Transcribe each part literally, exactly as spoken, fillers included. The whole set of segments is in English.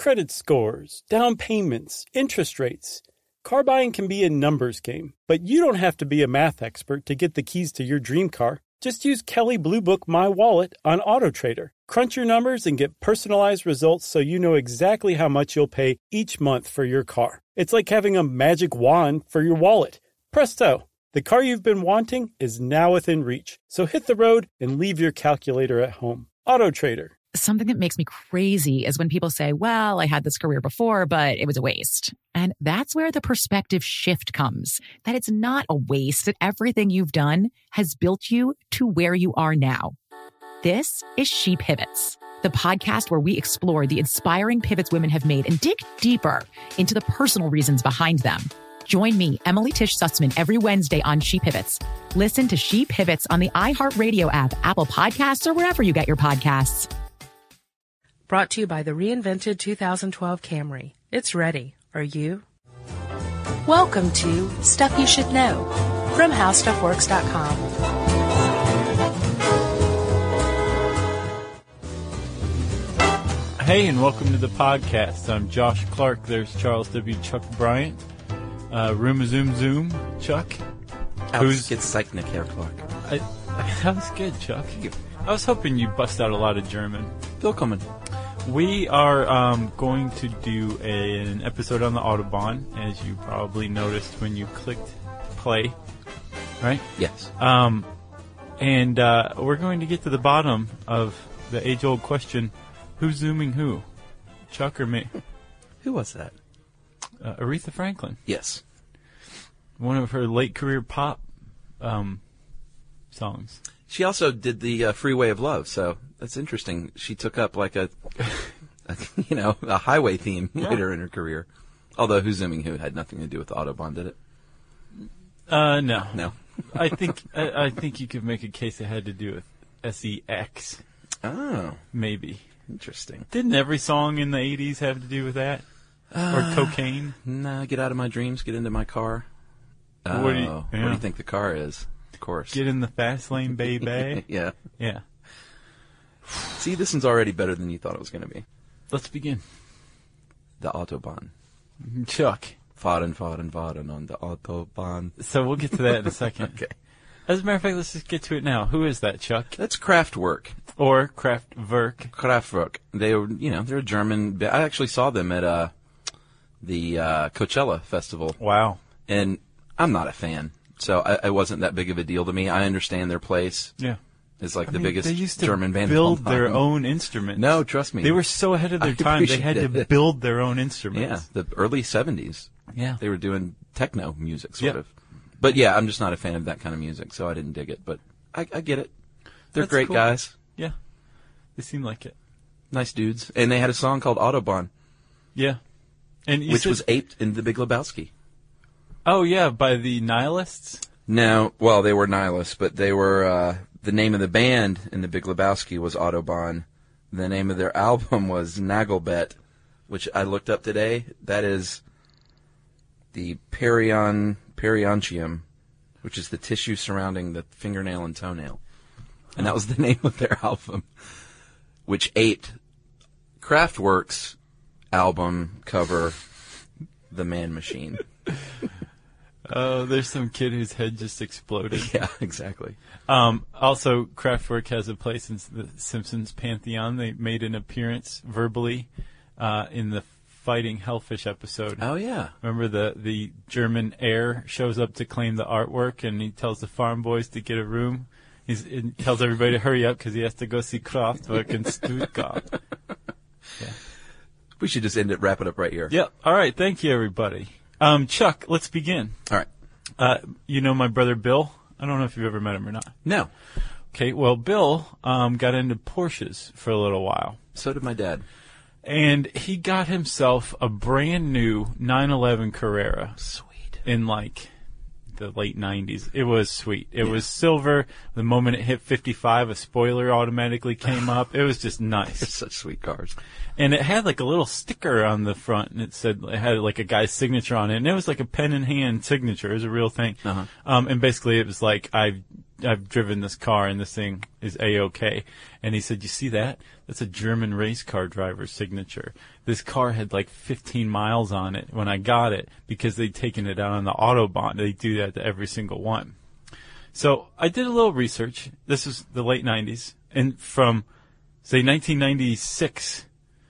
credit scores, down payments, interest rates. Car buying can be a numbers game, but you don't have to be a math expert to get the keys to your dream car. Just use Kelley Blue Book My Wallet on AutoTrader. Crunch your numbers and get personalized results so you know exactly how much you'll pay each month for your car. It's like having a magic wand for your wallet. Presto! The car you've been wanting is now within reach. So hit the road and leave your calculator at home. AutoTrader. Something that makes me crazy is when people say, well, I had this career before, but it was a waste. And that's where the perspective shift comes, that it's not a waste, that everything you've done has built you to where you are now. This is She Pivots, the podcast where we explore the inspiring pivots women have made and dig deeper into the personal reasons behind them. Join me, Emily Tish Sussman, every Wednesday on She Pivots. Listen to She Pivots on the iHeartRadio app, Apple Podcasts, or wherever you get your podcasts. Brought to you by the reinvented two thousand twelve Camry. It's ready. Are you? Welcome to Stuff You Should Know from How Stuff Works dot com. Hey, and welcome to the podcast. I'm Josh Clark. There's Charles W. Chuck Bryant. Uh, Room Zoom Zoom, Chuck. Who's get Zeichnick hair, Clark? I, that was good, Chuck. I was hoping you'd bust out a lot of German. Willkommen. We are um, going to do a, an episode on the Autobahn, as you probably noticed when you clicked play, right? Yes. Um, and uh, we're going to get to the bottom of the age-old question, who's zooming who? Chuck or me? Who was that? Uh, Aretha Franklin. Yes. One of her late career pop um, songs. She also did the uh, Freeway of Love, so that's interesting. She took up like a, a you know, a highway theme yeah. later in her career. Although Who's Zooming Who had nothing to do with the Autobahn, did it? Uh, no. No. I think I, I think you could make a case it had to do with S E X. Oh. Maybe. Interesting. Didn't every song in the eighties have to do with that? Uh, or cocaine? Nah, get out of my dreams, get into my car. Oh, what do you, yeah. yeah. What do you think the car is? Of course. Get in the fast lane, baby. Yeah. Yeah. See, this one's already better than you thought it was going to be. Let's begin. The Autobahn. Chuck. Fahren, fahren, fahren on the Autobahn. So we'll get to that in a second. Okay. As a matter of fact, let's just get to it now. Who is that, Chuck? That's Kraftwerk. Or Kraftwerk. Kraftwerk. They were, you know, they're a German. I actually saw them at uh, the uh, Coachella Festival. Wow. And I'm not a fan, so I, it wasn't that big of a deal to me. I understand their place. Yeah. It's like I the mean, biggest they used to German band. build their own instruments. No, trust me. They were so ahead of their I time, they had to it. build their own instruments. Yeah, the early seventies. Yeah. They were doing techno music, sort yep. of. But yeah, I'm just not a fan of that kind of music, so I didn't dig it. But I, I get it. They're That's great cool. guys. Yeah. They seem like it. Nice dudes. And they had a song called Autobahn. Yeah. And you which said, was aped in The Big Lebowski. Oh, yeah, by the Nihilists? No, well, they were Nihilists, but they were, uh, the name of the band in The Big Lebowski was Autobahn. The name of their album was Nagelbet, which I looked up today. That is the perion, perionchium, which is the tissue surrounding the fingernail and toenail. And that was the name of their album, which aped Kraftwerk's album cover, The Man Machine. Oh, there's some kid whose head just exploded. Yeah, exactly. Um, also, Kraftwerk has a place in the Simpsons pantheon. They made an appearance verbally uh, in the Fighting Hellfish episode. Oh, yeah. Remember the, the German heir shows up to claim the artwork, and he tells the farm boys to get a room. He's, he tells everybody to hurry up because he has to go see Kraftwerk in Stuttgart. Yeah. We should just end it, wrap it up right here. Yep. All right. Thank you, everybody. Um, Chuck, let's begin. All right. Uh, you know my brother Bill? I don't know if you've ever met him or not. No. Okay, well, Bill um, got into Porsches for a little while. So did my dad. And he got himself a brand new nine eleven Carrera. Sweet. In, like, the late nineties. It was sweet. It yeah. was silver. The moment it hit fifty-five, a spoiler automatically came up. It was just nice. They're such sweet cars. And it had like a little sticker on the front, and it said it had like a guy's signature on it, and it was like a pen in hand signature. It was a real thing. Uh-huh. Um, and basically, it was like, I I've driven this car and this thing is A-okay. And he said, you see that? That's a German race car driver's signature. This car had like fifteen miles on it when I got it because they'd taken it out on the Autobahn. They do that to every single one. So I did a little research. This is the late nineties. And from, say, nineteen ninety-six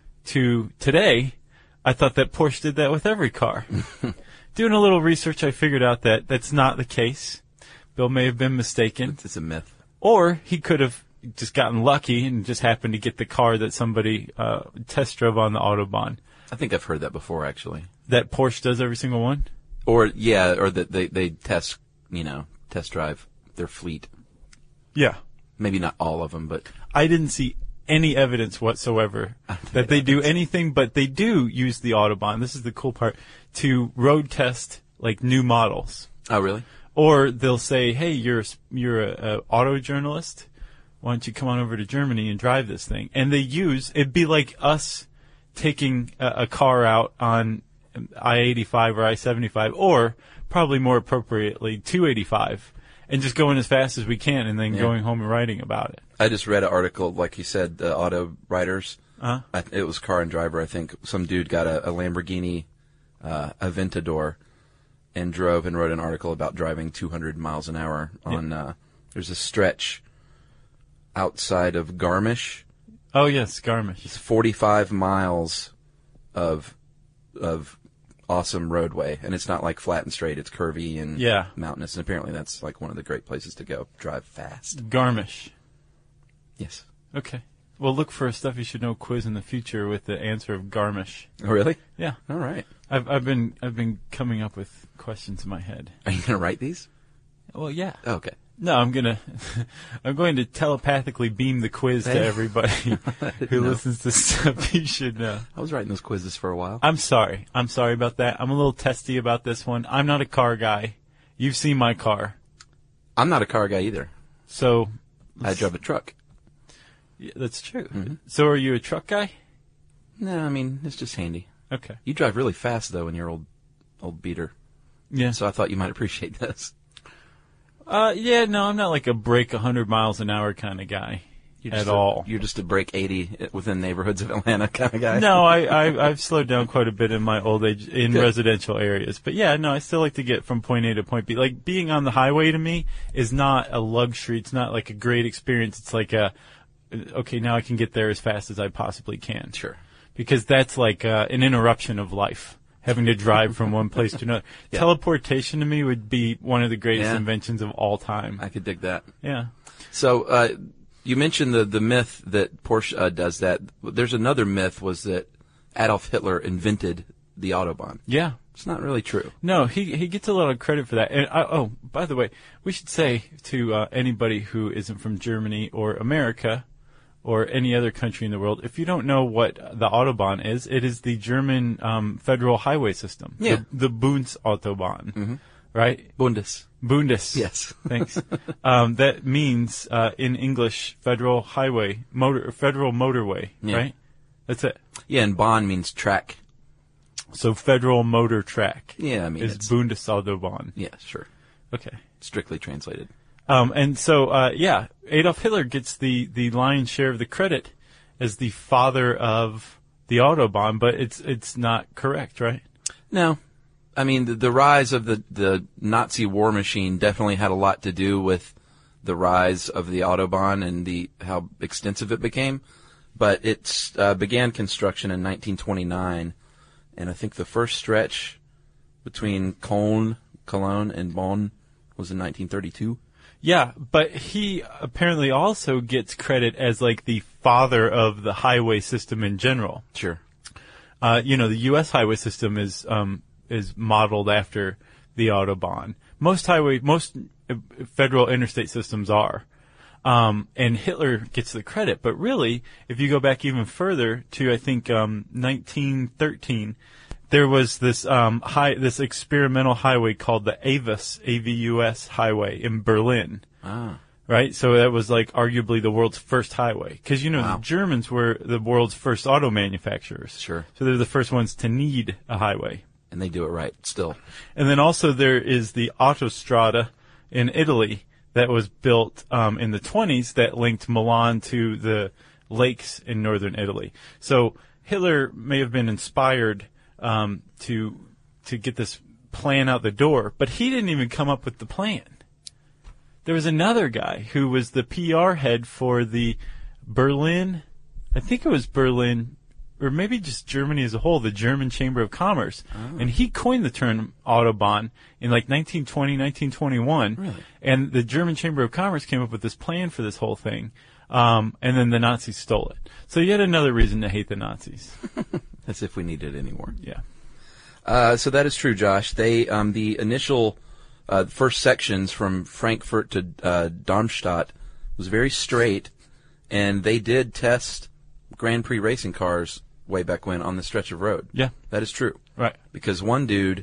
to today, I thought that Porsche did that with every car. Doing a little research, I figured out that that's not the case. Bill may have been mistaken. It's a myth. Or he could have just gotten lucky and just happened to get the car that somebody uh, test drove on the Autobahn. I think I've heard that before, actually. That Porsche does every single one? Or, yeah, or that they, they test, you know, test drive their fleet. Yeah. Maybe not all of them, but... I didn't see any evidence whatsoever that they do anything, but they do use the Autobahn. This is the cool part, to road test, like, new models. Oh, really? Or they'll say, hey, you're, you're a, a auto journalist. Why don't you come on over to Germany and drive this thing? And they use, it'd be like us taking a, a car out on I eighty-five or I seventy-five, or probably more appropriately, two eighty-five, and just going as fast as we can and then Yeah. going home and writing about it. I just read an article, like you said, the auto writers. Uh-huh. I, it was Car and Driver, I think. Some dude got a, a Lamborghini uh, Aventador and drove and wrote an article about driving two hundred miles an hour on, yeah. uh, there's a stretch outside of Garmisch. Oh, yes, Garmisch. It's forty-five miles of of awesome roadway, and it's not like flat and straight. It's curvy and yeah. mountainous, and apparently that's like one of the great places to go. Drive fast. Garmisch. Yes. Okay. Well, look for a Stuff You Should Know quiz in the future with the answer of Garmisch. Oh, really? Yeah. All right. I've I've been I've been coming up with questions in my head. Are you going to write these? Well, yeah. Oh, okay. No, I'm gonna I'm going to telepathically beam the quiz to everybody who know. listens to Stuff You Should Know. I was writing those quizzes for a while. I'm sorry. I'm sorry about that. I'm a little testy about this one. I'm not a car guy. You've seen my car. I'm not a car guy either. So I drive a truck. Yeah, that's true. Mm-hmm. So are you a truck guy? No, I mean, it's just handy. Okay. You drive really fast, though, in your old old beater. Yeah. So I thought you might appreciate this. Uh, yeah, no, I'm not like a break one hundred miles an hour kind of guy You're at just a, all. You're just a break eighty within neighborhoods of Atlanta kind of guy. No, I, I, I've slowed down quite a bit in my old age in Good. residential areas. But yeah, no, I still like to get from point A to point B. Like, being on the highway to me is not a luxury. It's not like a great experience. It's like a, okay, now I can get there as fast as I possibly can. Sure. Because that's like uh, an interruption of life. Having to drive from one place to another. Yeah. Teleportation to me would be one of the greatest Yeah. inventions of all time. I could dig that. Yeah. So uh, you mentioned the, the myth that Porsche uh, does that. There's another myth was that Adolf Hitler invented the Autobahn. Yeah. It's not really true. No, he he gets a lot of credit for that. And I, oh, by the way, we should say to uh, anybody who isn't from Germany or America or any other country in the world, if you don't know what the Autobahn is, it is the German um, federal highway system. Yeah. The, the Bundesautobahn. Mm-hmm. Right? Bundes. Bundes. Yes. Thanks. Um, that means, uh, in English, federal highway, motor, federal motorway, Yeah. right? That's it. Yeah, and Bahn means track. So federal motor track Yeah, I mean, is it's, Bundesautobahn. yeah, sure. Okay. Strictly translated. Um, and so, uh, yeah, Adolf Hitler gets the, the lion's share of the credit as the father of the Autobahn, but it's it's not correct, right? No. I mean, the, the rise of the, the Nazi war machine definitely had a lot to do with the rise of the Autobahn and the how extensive it became. But it uh, began construction in nineteen twenty-nine, and I think the first stretch between Cologne, Cologne and Bonn was in nineteen thirty-two. Yeah, but he apparently also gets credit as like the father of the highway system in general. Sure. Uh, you know, the U S highway system is um, is modeled after the Autobahn. Most highway, most uh, federal interstate systems are. Um, and Hitler gets the credit. But really, if you go back even further to, I think, um, nineteen thirteen, there was this um, high, this experimental highway called the AVUS, A V U S highway in Berlin. Ah. Right? So that was like arguably the world's first highway. Because, you know, Wow. the Germans were the world's first auto manufacturers. Sure. So they're the first ones to need a highway. And they do it right still. And then also there is the Autostrada in Italy that was built um, in the twenties that linked Milan to the lakes in northern Italy. So Hitler may have been inspired um, to to get this plan out the door, but he didn't even come up with the plan. There was another guy who was the P R head for the Berlin, I think it was Berlin, or maybe just Germany as a whole, the German Chamber of Commerce. Oh. And he coined the term Autobahn in like nineteen twenty, nineteen twenty-one. Really? And the German Chamber of Commerce came up with this plan for this whole thing. Um, and then the Nazis stole it. So yet another reason to hate the Nazis. As if we needed it anymore. Yeah. Uh, so that is true, Josh. They, um, the initial, uh, first sections from Frankfurt to, uh, Darmstadt was very straight, and they did test Grand Prix racing cars way back when on the stretch of road. Yeah. That is true. Right. Because one dude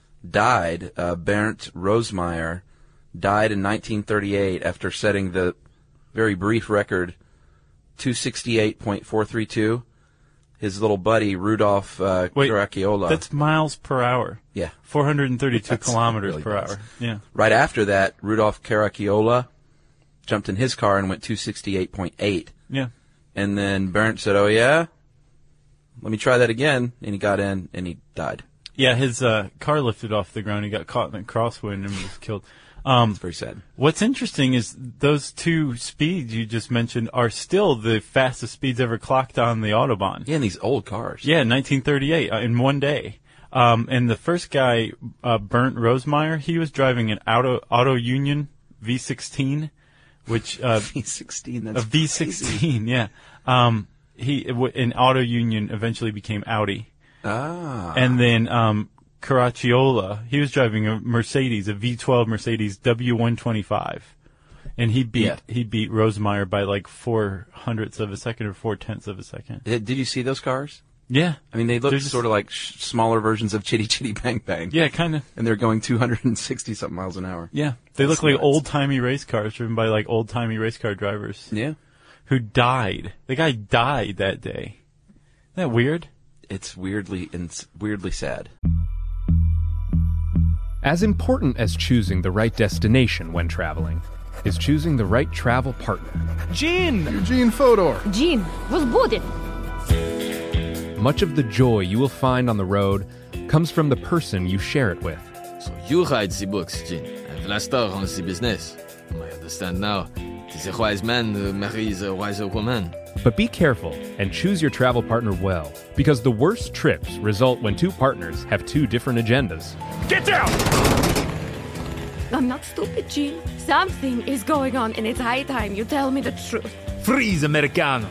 died, uh, Bernd Rosemeyer, died in nineteen thirty-eight after setting the very brief record two sixty-eight point four three two. His little buddy, Rudolf uh, Wait, Caracciola. That's miles per hour. Yeah. four hundred thirty-two That's kilometers really per fast. hour. Yeah. Right after that, Rudolf Caracciola jumped in his car and went two sixty-eight point eight. Yeah. And then Bernd said, oh, yeah? Let me try that again. And he got in, and he died. Yeah, his uh, car lifted off the ground. He got caught in a crosswind and was killed. Um, It's very sad. What's interesting is those two speeds you just mentioned are still the fastest speeds ever clocked on the Autobahn. Yeah, and these old cars. Yeah, nineteen thirty-eight, uh, in one day. Um, and the first guy, uh, Bernd Rosemeyer, he was driving an Auto, Auto Union V sixteen, which, uh, V sixteen, that's a V sixteen, yeah. Um, he, an Auto Union eventually became Audi. Ah. And then, um, Caracciola, he was driving a Mercedes, a V twelve Mercedes W one twenty-five. And he beat, Yeah. he beat Rosemeyer by like four hundredths of a second or four tenths of a second. Did, did you see those cars? Yeah. I mean, they look They're just- sort of like sh- smaller versions of Chitty Chitty Bang Bang. Yeah, kind of. And they're going two hundred sixty something miles an hour. Yeah. They That's look like nuts. old-timey race cars driven by like old-timey race car drivers Yeah. who died. The guy died that day. Isn't that weird? It's weirdly, it's weirdly sad. As important as choosing the right destination when traveling is choosing the right travel partner. Gene! Eugene Fodor. Gene, was будет? Much of the joy you will find on the road comes from the person you share it with. So you write the books, Gene, and Vlastar runs the business. I understand now. It is a wise man who marries a wiser woman. But be careful and choose your travel partner well, because the worst trips result when two partners have two different agendas. Get down! I'm not stupid, Gene. Something is going on, and it's high time you tell me the truth. Freeze, Americano.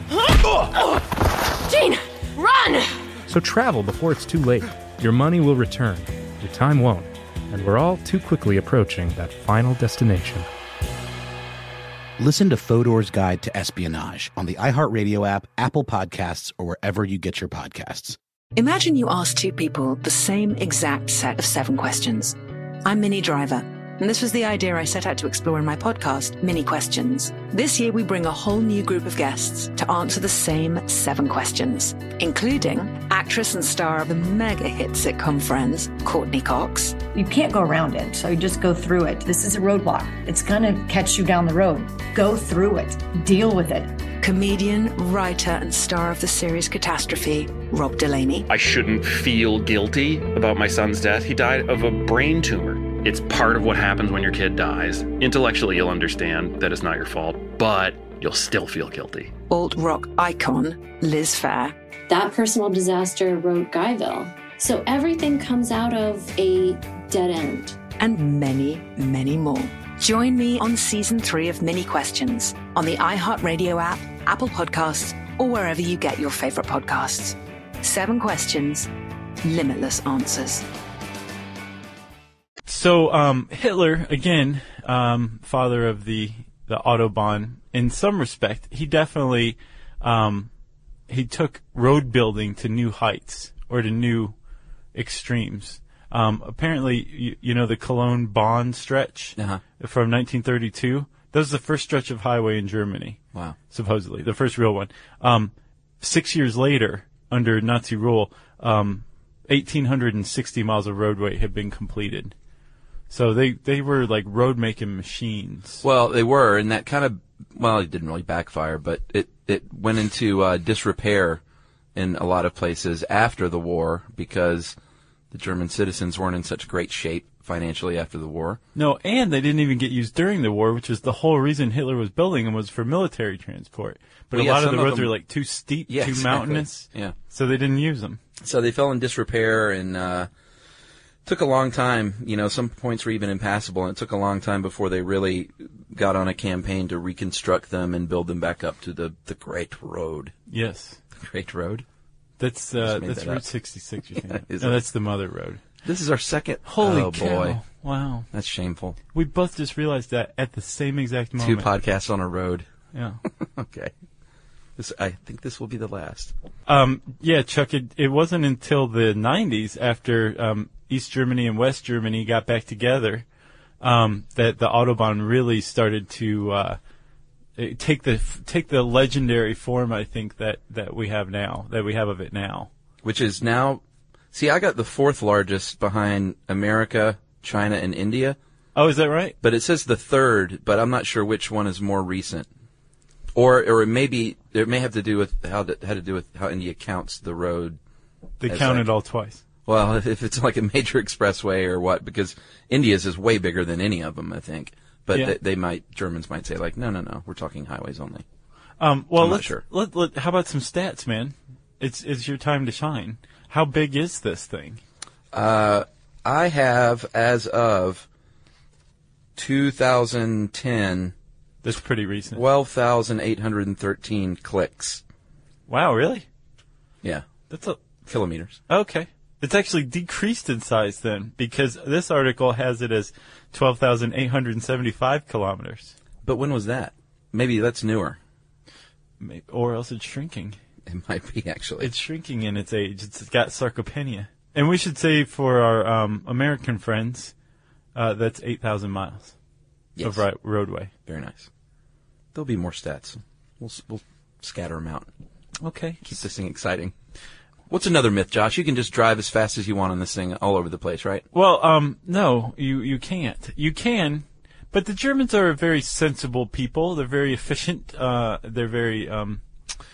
Gene, run! So travel before it's too late. Your money will return, your time won't, and we're all too quickly approaching that final destination. Listen to Fodor's Guide to Espionage on the iHeartRadio app, Apple Podcasts, or wherever you get your podcasts. Imagine you ask two people the same exact set of seven questions. I'm Minnie Driver, and this was the idea I set out to explore in my podcast, Mini Questions. This year, we bring a whole new group of guests to answer the same seven questions, including actress and star of the mega-hit sitcom Friends, Courtney Cox. You can't go around it, so you just go through it. This is a roadblock. It's going to catch you down the road. Go through it. Deal with it. Comedian, writer, and star of the series Catastrophe, Rob Delaney. I shouldn't feel guilty about my son's death. He died of a brain tumor. It's part of what happens when your kid dies. Intellectually, you'll understand that it's not your fault, but you'll still feel guilty. Alt-rock icon, Liz Phair. That personal disaster wrote Guyville. So everything comes out of a dead end. And many, many more. Join me on season three of Mini Questions on the iHeartRadio app, Apple Podcasts, or wherever you get your favorite podcasts. Seven questions, limitless answers. So um, Hitler, again, um, father of the, the Autobahn, in some respect, he definitely um, he took road building to new heights or to new extremes. Um, apparently, you, you know, the Cologne-Bonn stretch uh-huh. from nineteen thirty-two, that was the first stretch of highway in Germany. Wow. Supposedly, the first real one. Um, six years later, under Nazi rule, um, one thousand eight hundred sixty miles of roadway had been completed. So they, they were like road-making machines. Well, they were, and that kind of, well, it didn't really backfire, but it, it went into uh, disrepair in a lot of places after the war because the German citizens weren't in such great shape financially after the war. No, and they didn't even get used during the war, which is the whole reason Hitler was building them was for military transport. But Well, a yeah, lot of some the of roads them- are like too steep, Yeah, too exactly. mountainous. Yeah. So they didn't use them. So they fell in disrepair and uh, took a long time. You know, some points were even impassable, and it took a long time before they really got on a campaign to reconstruct them and build them back up to the, the Great Road. Yes. The Great Road? That's uh, Just made that's that Route up. sixty-six. You're Yeah, thinking. is No, it? that's the Mother Road. This is our second. Holy oh, cow. boy. Wow. That's shameful. We both just realized that at the same exact Two moment. podcasts on a road. Yeah. Okay. This, I think this will be the last. Um, yeah, Chuck, it, it wasn't until the nineties, after um, East Germany and West Germany got back together, um, that the Autobahn really started to uh, eh, take the take the legendary form, I think, that, that we have now, that we have of it now. Which is now, see, I got the fourth largest behind America, China, and India. Oh, is that right? But it says the third, but I'm not sure which one is more recent. Or, or it may be, it may have to do with how to, how to do with how India counts the road. They as count like- it all twice. Well, if, if it's like a major expressway or what, because India's is way bigger than any of them, I think. But Yeah. they, they might, Germans might say like, no, no, no, we're talking highways only. Um, well, I'm not let's, sure. let, let, how about some stats, man? It's it's your time to shine. How big is this thing? Uh, I have, as of two thousand ten, That's pretty recent. twelve thousand eight hundred thirteen clicks. Wow, really? Yeah. That's a Kilometers. Okay. It's actually decreased in size then, because this article has it as twelve thousand eight hundred seventy-five kilometers. But when was that? Maybe that's newer. Maybe, or else it's shrinking. It might be, actually. It's shrinking in its age. It's got sarcopenia. And we should say for our um, American friends, uh, that's eight thousand miles Yes. of right, roadway. Very nice. There'll be more stats. We'll, s- we'll scatter them out. Okay. Keep this thing exciting. What's another myth, Josh? You can just drive as fast as you want on this thing all over the place, right? Well, um, no, you, you can't. You can, but the Germans are a very sensible people. They're very efficient. Uh, they're very, um,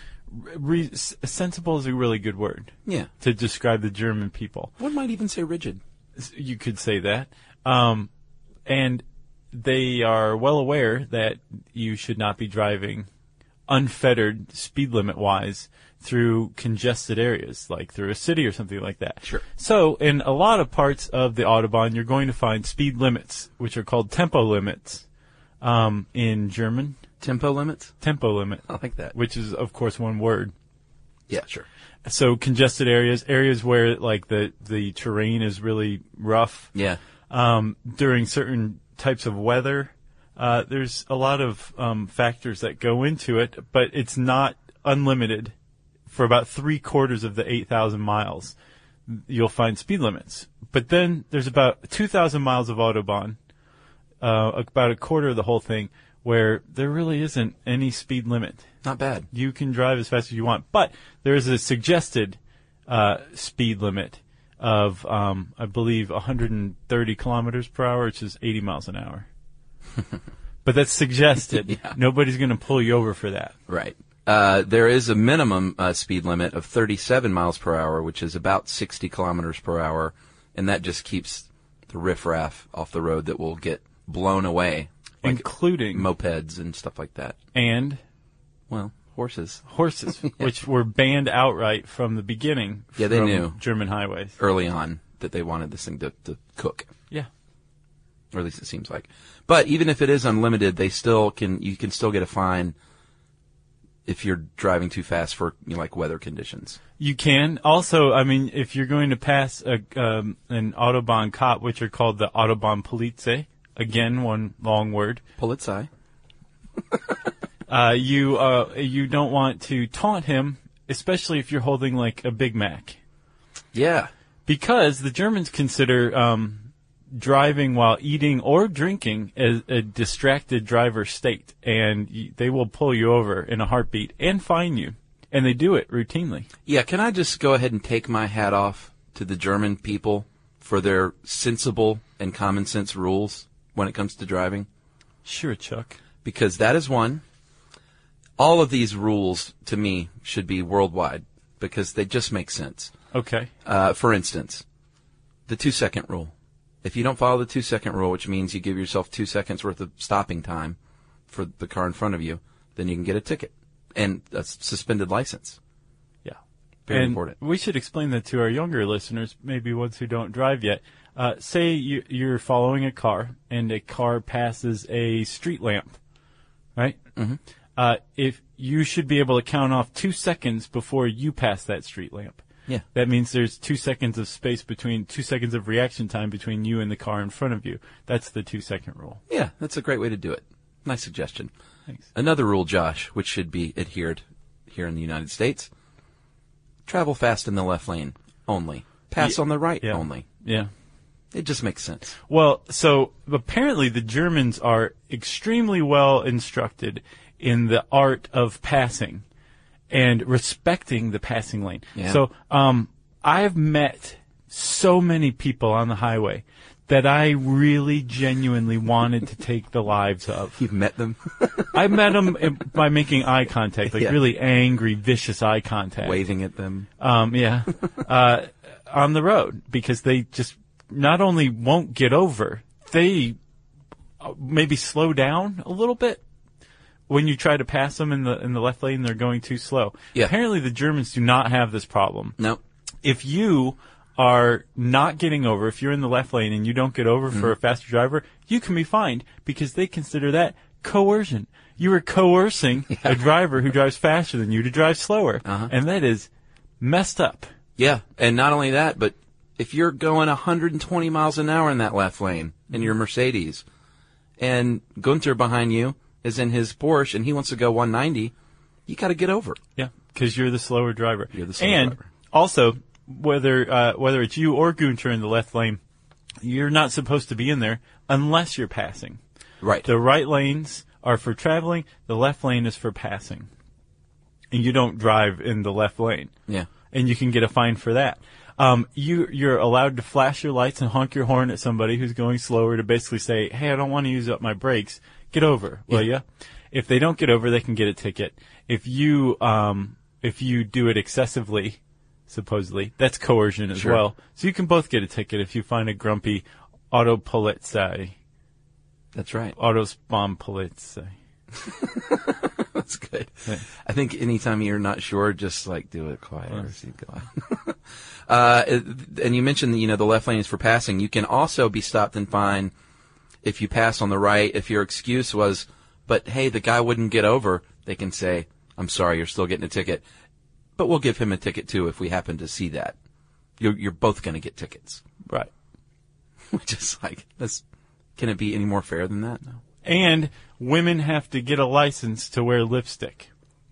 re- sensible is a really good word. Yeah. To describe the German people. One might even say rigid. You could say that. Um, and they are well aware that you should not be driving unfettered speed limit wise through congested areas, like through a city or something like that. Sure. So in a lot of parts of the Autobahn, you're going to find speed limits, which are called tempo limits, um, in German. Tempo limits? Tempo limit. I like that. Which is, of course, one word. Yeah, sure. So congested areas, areas where like the, the terrain is really rough. Yeah. Um, during certain types of weather, uh, there's a lot of um, factors that go into it, but it's not unlimited. For about three quarters of the eight thousand miles, you'll find speed limits. But then there's about two thousand miles of Autobahn, uh, about a quarter of the whole thing, where there really isn't any speed limit. Not bad. You can drive as fast as you want, but there is a suggested uh, speed limit of, um, I believe, one hundred thirty kilometers per hour, which is eighty miles an hour. But that's suggested. Yeah. Nobody's going to pull you over for that. Right. Uh, there is a minimum uh, speed limit of thirty-seven miles per hour, which is about sixty kilometers per hour, and that just keeps the riffraff off the road that will get blown away, like including mopeds and stuff like that. And, well, horses. Horses, which were banned outright from the beginning. Yeah, they from knew German highways early on that they wanted this thing to, to cook. Yeah. Or at least it seems like. But even if it is unlimited, they still can. You can still get a fine if you're driving too fast for, you know, like weather conditions. You can. Also, I mean, if you're going to pass a, um, an Autobahn cop, which are called the Autobahn Polizei, again, one long word. Polizei. uh, you, uh, you don't want to taunt him, especially if you're holding like a Big Mac. Yeah. Because the Germans consider, um, driving while eating or drinking as a distracted driver state, and y- they will pull you over in a heartbeat and fine you, and they do it routinely. Yeah, can I just go ahead and take my hat off to the German people for their sensible and common sense rules when it comes to driving? Sure, Chuck. Because that is one. All of these rules, to me, should be worldwide because they just make sense. Okay. Uh, for instance, the two-second rule. If you don't follow the two-second rule, which means you give yourself two seconds worth of stopping time for the car in front of you, then you can get a ticket and a suspended license. Yeah. Very and important. We should explain that to our younger listeners, maybe ones who don't drive yet. Uh, say you, you're following a car and a car passes a street lamp, right? Mm-hmm. Uh, if you should be able to count off two seconds before you pass that street lamp. Yeah. That means there's two seconds of space between, two seconds of reaction time between you and the car in front of you. That's the two second rule. Yeah, that's a great way to do it. Nice suggestion. Thanks. Another rule, Josh, which should be adhered here in the United States. Travel fast in the left lane only. Pass Yeah. on the right Yeah. only. Yeah. It just makes sense. Well, so apparently the Germans are extremely well instructed in the art of passing and respecting the passing lane. Yeah. So um, I've met so many people on the highway that I really genuinely wanted to take the lives of. You've met them? I met them by making eye contact, like Yeah. really angry, vicious eye contact. Waving at them. Um, yeah. uh, on the road because they just not only won't get over, they uh, maybe slow down a little bit. When you try to pass them in the in the left lane, they're going too slow. Yeah. Apparently, the Germans do not have this problem. No. If you are not getting over, if you're in the left lane and you don't get over Mm-hmm. for a faster driver, you can be fined because they consider that coercion. You are coercing Yeah. a driver who drives faster than you to drive slower, Uh-huh. and that is messed up. Yeah, and not only that, but if you're going one hundred twenty miles an hour in that left lane in your Mercedes, and Gunther behind you is in his Porsche and he wants to go one ninety, you got to get over. Yeah, because you're the slower driver. You're the slower and driver. also, whether uh, whether it's you or Gunter in the left lane, you're not supposed to be in there unless you're passing. Right. The right lanes are for traveling. The left lane is for passing. And you don't drive in the left lane. Yeah. And you can get a fine for that. Um, you, you're allowed to flash your lights and honk your horn at somebody who's going slower to basically say, hey, I don't want to use up my brakes. Get over, will Yeah. ya? If they don't get over, they can get a ticket. If you, um, if you do it excessively, supposedly, that's coercion as Sure. well. So you can both get a ticket if you find a grumpy Autopolizei. That's right. Autospawnpolizei. That's good. Yeah. I think anytime you're not sure, just like do it quieter as you go on. uh, and you mentioned, you know, the left lane is for passing. You can also be stopped and fined if you pass on the right. If your excuse was, but hey, the guy wouldn't get over, they can say, I'm sorry, you're still getting a ticket, but we'll give him a ticket too if we happen to see that. You're, you're both going to get tickets. Right. Which is like, that's, can it be any more fair than that? No. And women have to get a license to wear lipstick.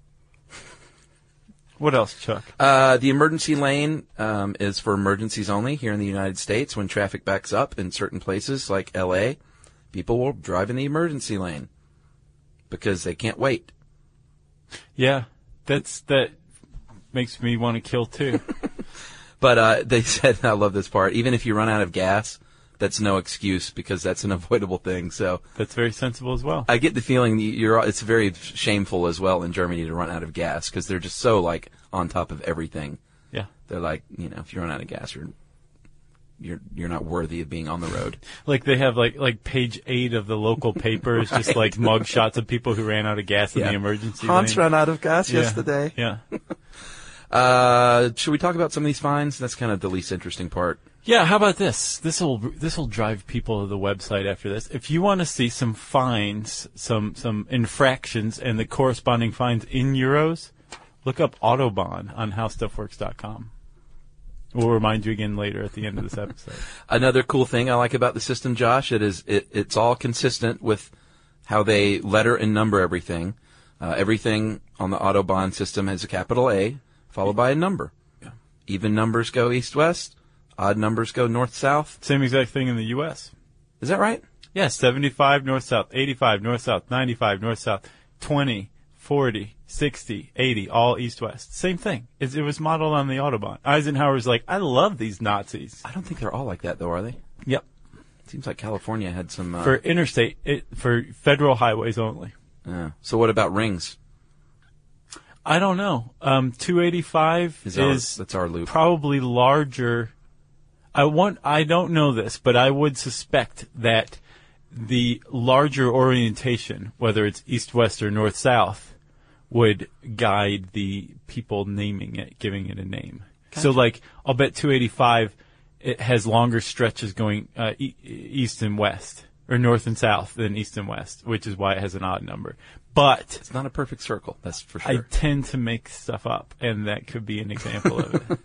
What else, Chuck? Uh, the emergency lane um, is for emergencies only here in the United States. When traffic backs up in certain places like L A, people will drive in the emergency lane because they can't wait. Yeah, that's that makes me want to kill too. But uh, they said, I love this part, even if you run out of gas, that's no excuse because that's an avoidable thing. So that's very sensible as well. I get the feeling you're. It's very shameful as well in Germany to run out of gas because they're just so like on top of everything. Yeah, they're like, you know, if you run out of gas, you're you're you're not worthy of being on the road. Like they have like like page eight of the local paper is just Right. like mug shots of people who ran out of gas Yeah. in the emergency Hans lane. ran out of gas Yeah. yesterday. Yeah. Uh, should we talk about some of these fines? That's kind of the least interesting part. Yeah, how about this? This will this will drive people to the website after this. If you want to see some fines, some some infractions, and the corresponding fines in euros, look up Autobahn on how stuff works dot com. We'll remind you again later at the end of this episode. Another cool thing I like about the system, Josh, it is it, it's all consistent with how they letter and number everything. Uh, everything on the Autobahn system has a capital A followed by a number. Yeah. Even numbers go east-west. Odd numbers go north-south. Same exact thing in the U S. Is that right? Yeah, seventy-five north-south, eighty-five north-south, ninety-five north-south, twenty, forty, sixty, eighty, all east-west. Same thing. It, it was modeled on the Autobahn. Eisenhower was like, I love these Nazis. I don't think they're all like that, though, are they? Yep. Seems like California had some... Uh... For interstate, it, for federal highways only. Yeah. So what about rings? I don't know. Um, two eighty-five is, our, is that's our loop. Probably larger. I want. I don't know this, but I would suspect that the larger orientation, whether it's east-west or north-south, would guide the people naming it, giving it a name. Gotcha. So, like, I'll bet two eighty-five, it has longer stretches going uh, e- east and west, or north and south than east and west, which is why it has an odd number. But it's not a perfect circle, that's for sure. I tend to make stuff up, and that could be an example of it.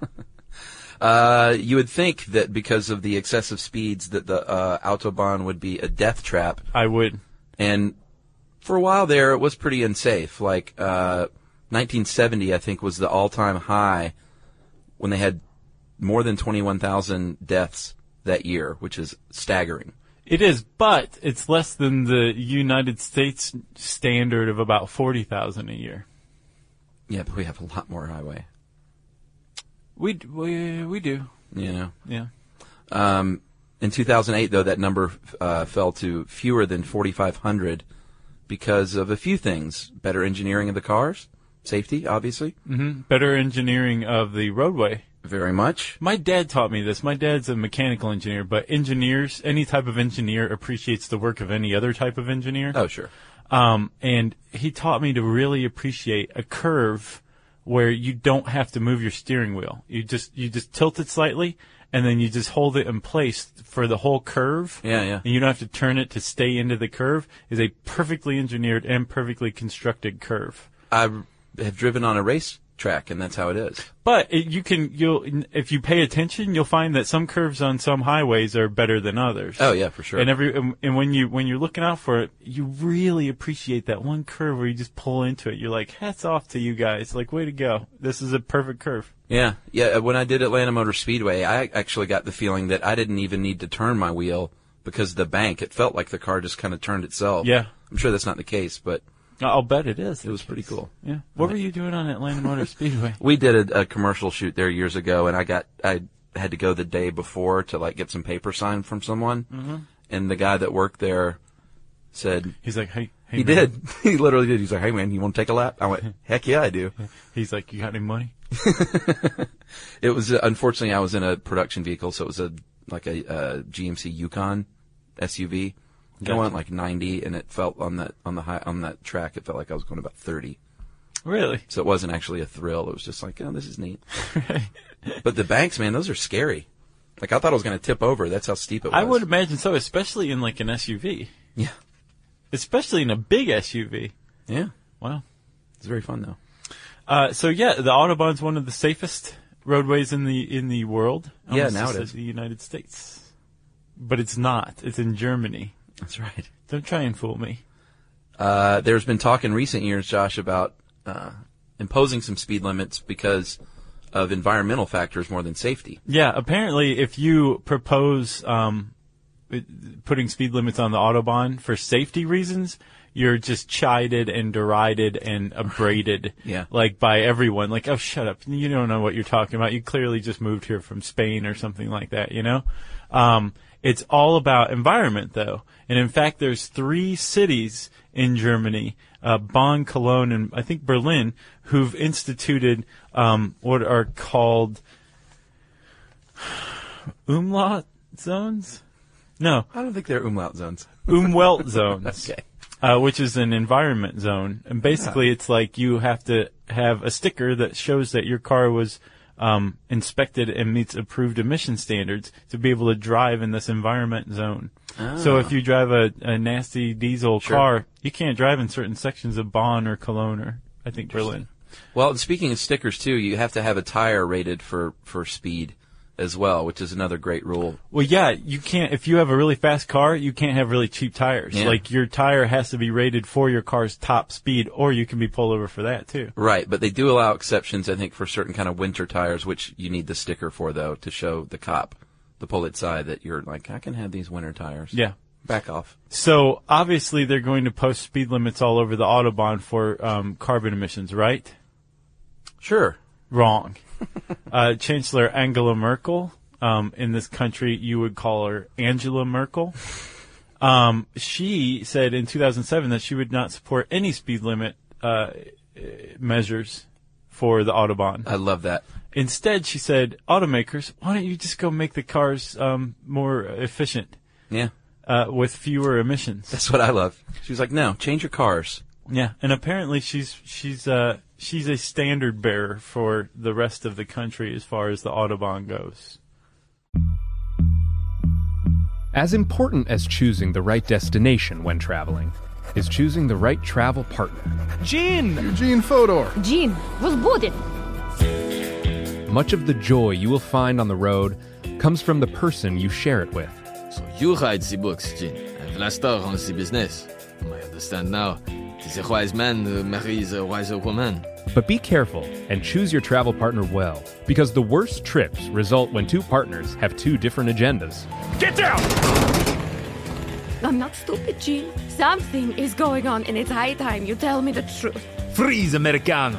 Uh, you would think that because of the excessive speeds that the uh, Autobahn would be a death trap. I would. And for a while there, it was pretty unsafe. Like uh, nineteen seventy, I think, was the all-time high when they had more than twenty-one thousand deaths that year, which is staggering. It is, but it's less than the United States standard of about forty thousand a year. Yeah, but we have a lot more highway. We we we do. You know. Yeah. Um, in two thousand eight, though, that number uh, fell to fewer than forty-five hundred because of a few things: better engineering of the cars, safety, obviously. Mm-hmm. Better engineering of the roadway. Very much. My dad taught me this. My dad's a mechanical engineer, but engineers, any type of engineer appreciates the work of any other type of engineer. Oh, sure. Um, and he taught me to really appreciate a curve where you don't have to move your steering wheel. You just, you just tilt it slightly, and then you just hold it in place for the whole curve. Yeah, yeah. And you don't have to turn it to stay into the curve. Is a perfectly engineered and perfectly constructed curve. I have driven on a race track, and that's how it is. But it, you can, you'll, if you pay attention, you'll find that some curves on some highways are better than others. Oh yeah, for sure. And every, and, and when you, when you're looking out for it, you really appreciate that one curve where you just pull into it. You're like, hats off to you guys. Like, way to go. This is a perfect curve. Yeah, yeah. When I did Atlanta Motor Speedway, I actually got the feeling that I didn't even need to turn my wheel because of the bank. It felt like the car just kind of turned itself. Yeah. I'm sure that's not the case, but I'll bet it is. It was pretty cool. Yeah. What were you doing on Atlanta Motor Speedway? We did a, a commercial shoot there years ago, and I got I had to go the day before to like get some paper signed from someone, mm-hmm. and the guy that worked there said he's like, hey, hey he man. did. He literally did. He's like, hey man, you want to take a lap? I went, heck yeah, I do. He's like, you got any money? It was uh, unfortunately I was in a production vehicle, so it was a like a uh, G M C Yukon S U V. Gotcha. I went like ninety, and it felt on that on the high on that track. It felt like I was going about thirty. Really? So it wasn't actually a thrill. It was just like, oh, this is neat. But the banks, man, those are scary. Like I thought I was going to tip over. That's how steep it was. I would imagine so, especially in like an S U V. Yeah. Especially in a big S U V. Yeah. Wow. It's very fun though. Uh, so yeah, the Autobahn's one of the safest roadways in the in the world. Yeah, now it is. The United States, but it's not. It's in Germany. That's right. Don't try and fool me. Uh, there's been talk in recent years, Josh, about uh, imposing some speed limits because of environmental factors more than safety. Yeah, apparently if you propose um, putting speed limits on the Autobahn for safety reasons, you're just chided and derided and upbraided Yeah. like by everyone. Like, oh, shut up. You don't know what you're talking about. You clearly just moved here from Spain or something like that, you know? Um, it's all about environment, though. And in fact, there's three cities in Germany, uh, Bonn, Cologne, and I think Berlin, who've instituted um, what are called umlaut zones? No. I don't think they're umlaut zones. Umwelt zones. Okay. Uh, which is an environment zone. And basically Yeah. it's like you have to have a sticker that shows that your car was um, inspected and meets approved emission standards to be able to drive in this environment zone. Oh. So if you drive a, a nasty diesel Sure. car, you can't drive in certain sections of Bonn or Cologne or, I think, Berlin. Well, speaking of stickers, too, you have to have a tire rated for, for speed as well, which is another great rule. Well, yeah, you can't, if you have a really fast car, you can't have really cheap tires. Yeah. Like, your tire has to be rated for your car's top speed, or you can be pulled over for that, too. Right, but they do allow exceptions, I think, for certain kind of winter tires, which you need the sticker for, though, to show the cop, the pull-it side, that you're like, I can have these winter tires. Yeah. Back off. So obviously they're going to post speed limits all over the Autobahn for um, carbon emissions, right? Sure. Wrong. uh, Chancellor Angela Merkel, um, in this country you would call her Angela Merkel. Um, she said in two thousand seven that she would not support any speed limit uh, measures for the Autobahn. I love that. Instead, she said, automakers, why don't you just go make the cars um, more efficient? Yeah. Uh, with fewer emissions. That's what I love. She was like, no, change your cars. Yeah, and apparently she's she's uh, she's a standard bearer for the rest of the country as far as the Autobahn goes. As important as choosing the right destination when traveling is choosing the right travel partner. Gene! Eugene Fodor. Gene, was booted. Much of the joy you will find on the road comes from the person you share it with. So you write the books, Gene, and Vlastar runs the business. I understand now. It is a wise man who marries a wiser woman. But be careful and choose your travel partner well, because the worst trips result when two partners have two different agendas. Get down! I'm not stupid, Gene. Something is going on, and it's high time you tell me the truth. Freeze, Americano.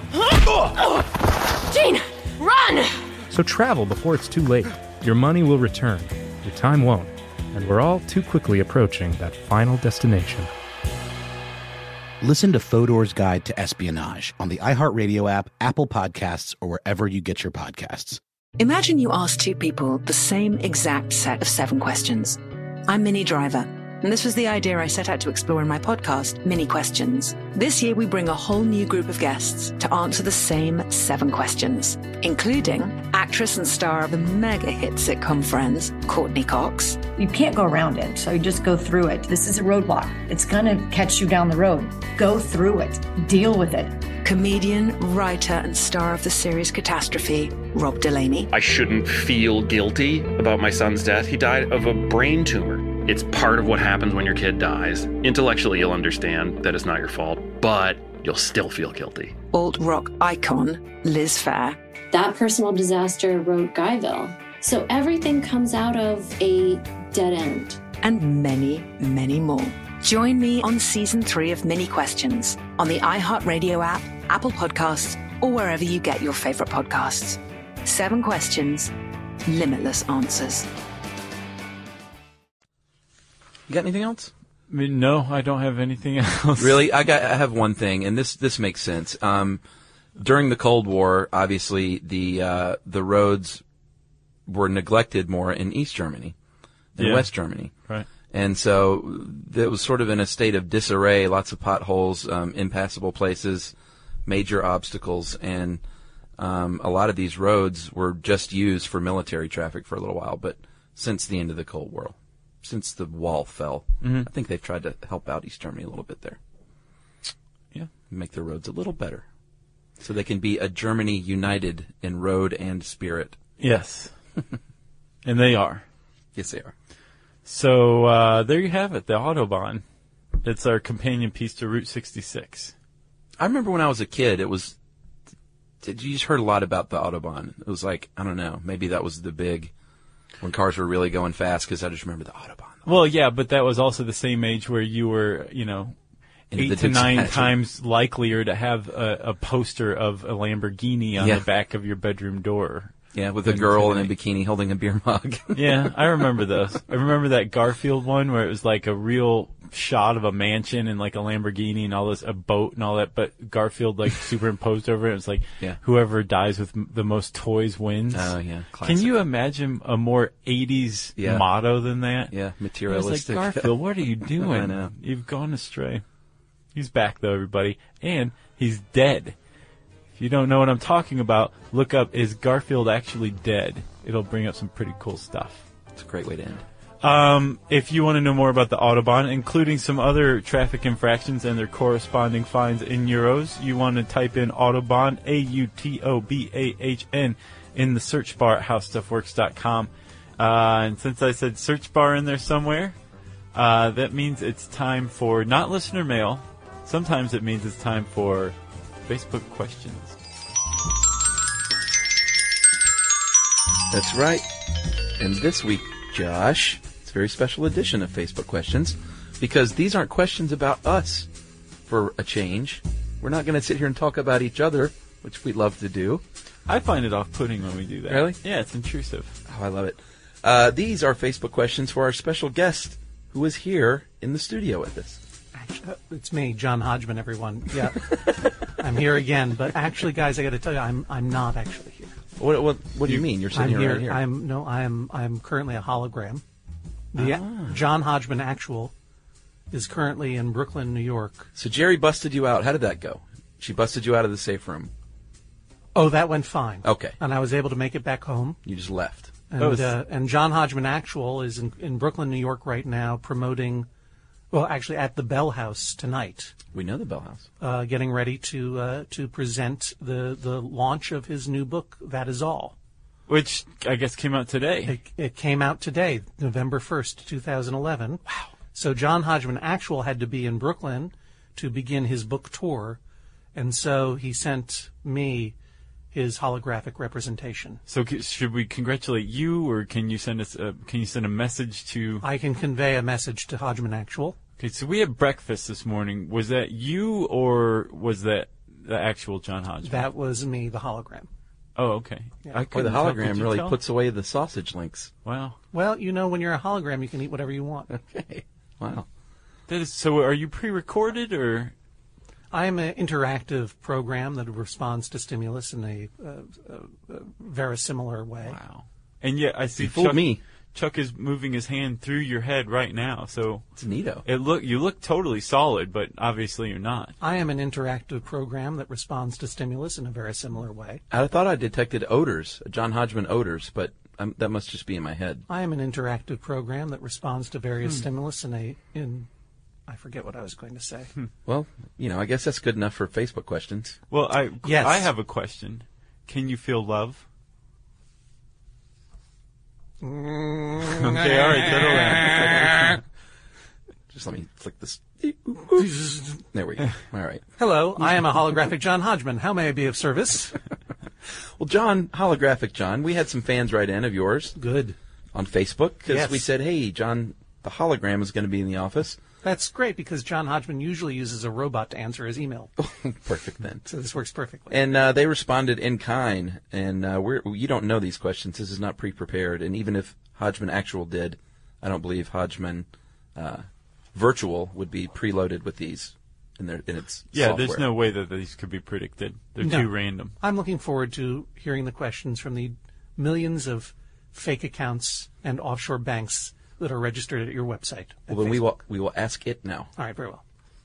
Gene, run! So travel before it's too late. Your money will return. Your time won't. And we're all too quickly approaching that final destination. Listen to Fodor's Guide to Espionage on the iHeartRadio app, Apple Podcasts, or wherever you get your podcasts. Imagine you ask two people the same exact set of seven questions. I'm Minnie Driver, and this was the idea I set out to explore in my podcast, Mini Questions. This year, we bring a whole new group of guests to answer the same seven questions, including actress and star of the mega hit sitcom Friends, Courtney Cox. You can't go around it, so you just go through it. This is a roadblock. It's going to catch you down the road. Go through it. Deal with it. Comedian, writer, and star of the series Catastrophe, Rob Delaney. I shouldn't feel guilty about my son's death. He died of a brain tumor. It's part of what happens when your kid dies. Intellectually, you'll understand that it's not your fault, but you'll still feel guilty. Alt-rock icon, Liz Phair. That personal disaster wrote Guyville. So everything comes out of a dead end. And many, many more. Join me on season three of Mini Questions on the iHeartRadio app, Apple Podcasts, or wherever you get your favorite podcasts. Seven questions, limitless answers. You got anything else? I mean, no, I don't have anything else. Really? I got. I have one thing, and this this makes sense. Um, during the Cold War, obviously, the uh, the roads were neglected more in East Germany than Yeah. West Germany. Right. And so it was sort of in a state of disarray, lots of potholes, um, impassable places, major obstacles, and um, a lot of these roads were just used for military traffic for a little while. But since the end of the Cold War, since the wall fell, Mhm. I think they've tried to help out East Germany a little bit there. Yeah. Make their roads a little better so they can be a Germany united in road and spirit. Yes. And they are. Yes, they are. So uh, there you have it, the Autobahn. It's our companion piece to Route sixty-six. I remember when I was a kid, it was, did you just heard a lot about the Autobahn? It was like, I don't know, maybe that was the big, when cars were really going fast, because I just remember the Autobahn. Well, yeah, but that was also the same age where you were, you know, Into eight the to Dukes of nine Hazzard. times likelier to have a, a poster of a Lamborghini on Yeah. the back of your bedroom door. Yeah, with a than girl in a today. bikini holding a beer mug. Yeah, I remember those. I remember that Garfield one where it was like a real shot of a mansion and like a Lamborghini and all this, a boat and all that, but Garfield like superimposed over it. It was like, Yeah. whoever dies with m- the most toys wins. Oh, yeah, Can classic. you imagine a more eighties Yeah. motto than that? Yeah, It was materialistic. like, Garfield, what are you doing? I know. You've gone astray. He's back though, everybody. And he's dead. If you don't know what I'm talking about, look up, is Garfield actually dead? It'll bring up some pretty cool stuff. It's a great way to end. Um, if you want to know more about the Autobahn, including some other traffic infractions and their corresponding fines in euros, you want to type in Autobahn, A U T O B A H N, in the search bar at how stuff works dot com. Uh, and since I said search bar in there somewhere, uh, that means it's time for not listener mail. Sometimes it means it's time for Facebook questions. That's right. And this week, Josh, it's a very special edition of Facebook Questions because these aren't questions about us for a change. We're not going to sit here and talk about each other, which we love to do. I find it off-putting when we do that. Really? Yeah, it's intrusive. Oh, I love it. Uh, these are Facebook questions for our special guest who is here in the studio with us. Actually, it's me, John Hodgman, everyone. Yeah, I'm here again. But actually, guys, I got to tell you, I'm I'm not actually here. What what, what do you, you mean? You're sitting I'm here, here right here. I'm no, I'm I'm currently a hologram. The Ah. John Hodgman actual is currently in Brooklyn, New York. So Jerry busted you out. How did that go? She busted you out of the safe room. Oh, that went fine. Okay. And I was able to make it back home. You just left. And, was... uh, and John Hodgman Actual is in, in Brooklyn, New York right now promoting, well, actually at the Bell House tonight. We know the Bell House. Uh, getting ready to uh, to present the, the launch of his new book, That Is All. Which I guess came out today. It, it came out today, November first, twenty eleven. Wow. So John Hodgman Actual had to be in Brooklyn to begin his book tour, and so he sent me his holographic representation. So c- should we congratulate you, or can you send us? A, can you send a message to? I can convey a message to Hodgman Actual. Okay, so we had breakfast this morning. Was that you, or was that the actual John Hodgman? That was me, the hologram. Oh, okay. Yeah. I Boy, the couldn't tell. Could hologram you really tell? puts away the sausage links. Wow. Well, you know, when you're a hologram, you can eat whatever you want. Okay. Wow. That is, so are you pre-recorded, or? I am an interactive program that responds to stimulus in a, uh, uh, uh, very similar way. Wow. And yet I see You fooled Chuck, me. Chuck is moving his hand through your head right now. So it's neato. It look you look totally solid, but obviously you're not. I am an interactive program that responds to stimulus in a very similar way. I thought I detected odors, John Hodgman odors, but um, that must just be in my head. I am an interactive program that responds to various Hmm. stimulus in a in. I forget what I was going to say. Well, you know, I guess that's good enough for Facebook questions. Well, I Yes. I have a question. Can you feel love? Okay, all right, settle down. Just let me flick this. There we go. All right. Hello, I am a holographic John Hodgman. How may I be of service? Well, John, holographic John, we had some fans write in of yours. Good. On Facebook, because Yes. we said, hey, John, the hologram is going to be in the office. That's great because John Hodgman usually uses a robot to answer his email. Perfect then. So this works perfectly. And uh, they responded in kind, and uh, we're, you don't know these questions. This is not pre-prepared. And even if Hodgman Actual did, I don't believe Hodgman uh, Virtual would be preloaded with these in, their, in its Yeah, software. there's no way that these could be predicted. They're No. too random. I'm looking forward to hearing the questions from the millions of fake accounts and offshore banks that are registered at your website. at Well, then we Facebook. will, we will ask it now. All right, very well.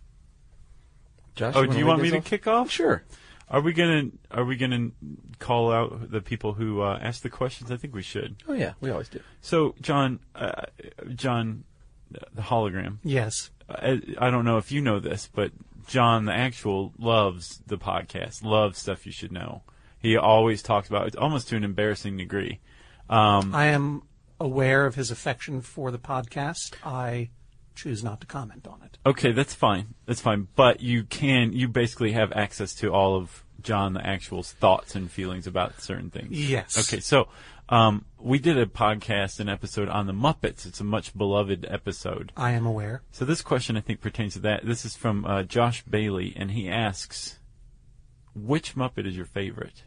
Josh, Oh, wanna do you lead want me us to off? kick off? Sure. Are we gonna Are we gonna call out the people who uh, asked the questions? I think we should. Oh yeah, we always do. So, John, uh, John, the hologram. Yes. I, I don't know if you know this, but John, the actual, loves the podcast. Loves Stuff You Should Know. He always talks about it, almost to an embarrassing degree. Um, I am aware of his affection for the podcast. I choose not to comment on it. Okay, that's fine. That's fine. But you can, you basically have access to all of John the Actual's thoughts and feelings about certain things. Yes. Okay, so um, we did a podcast, an episode on the Muppets. It's a much beloved episode. I am aware. So this question, I think, pertains to that. This is from uh, Josh Bailey, and he asks, which Muppet is your favorite?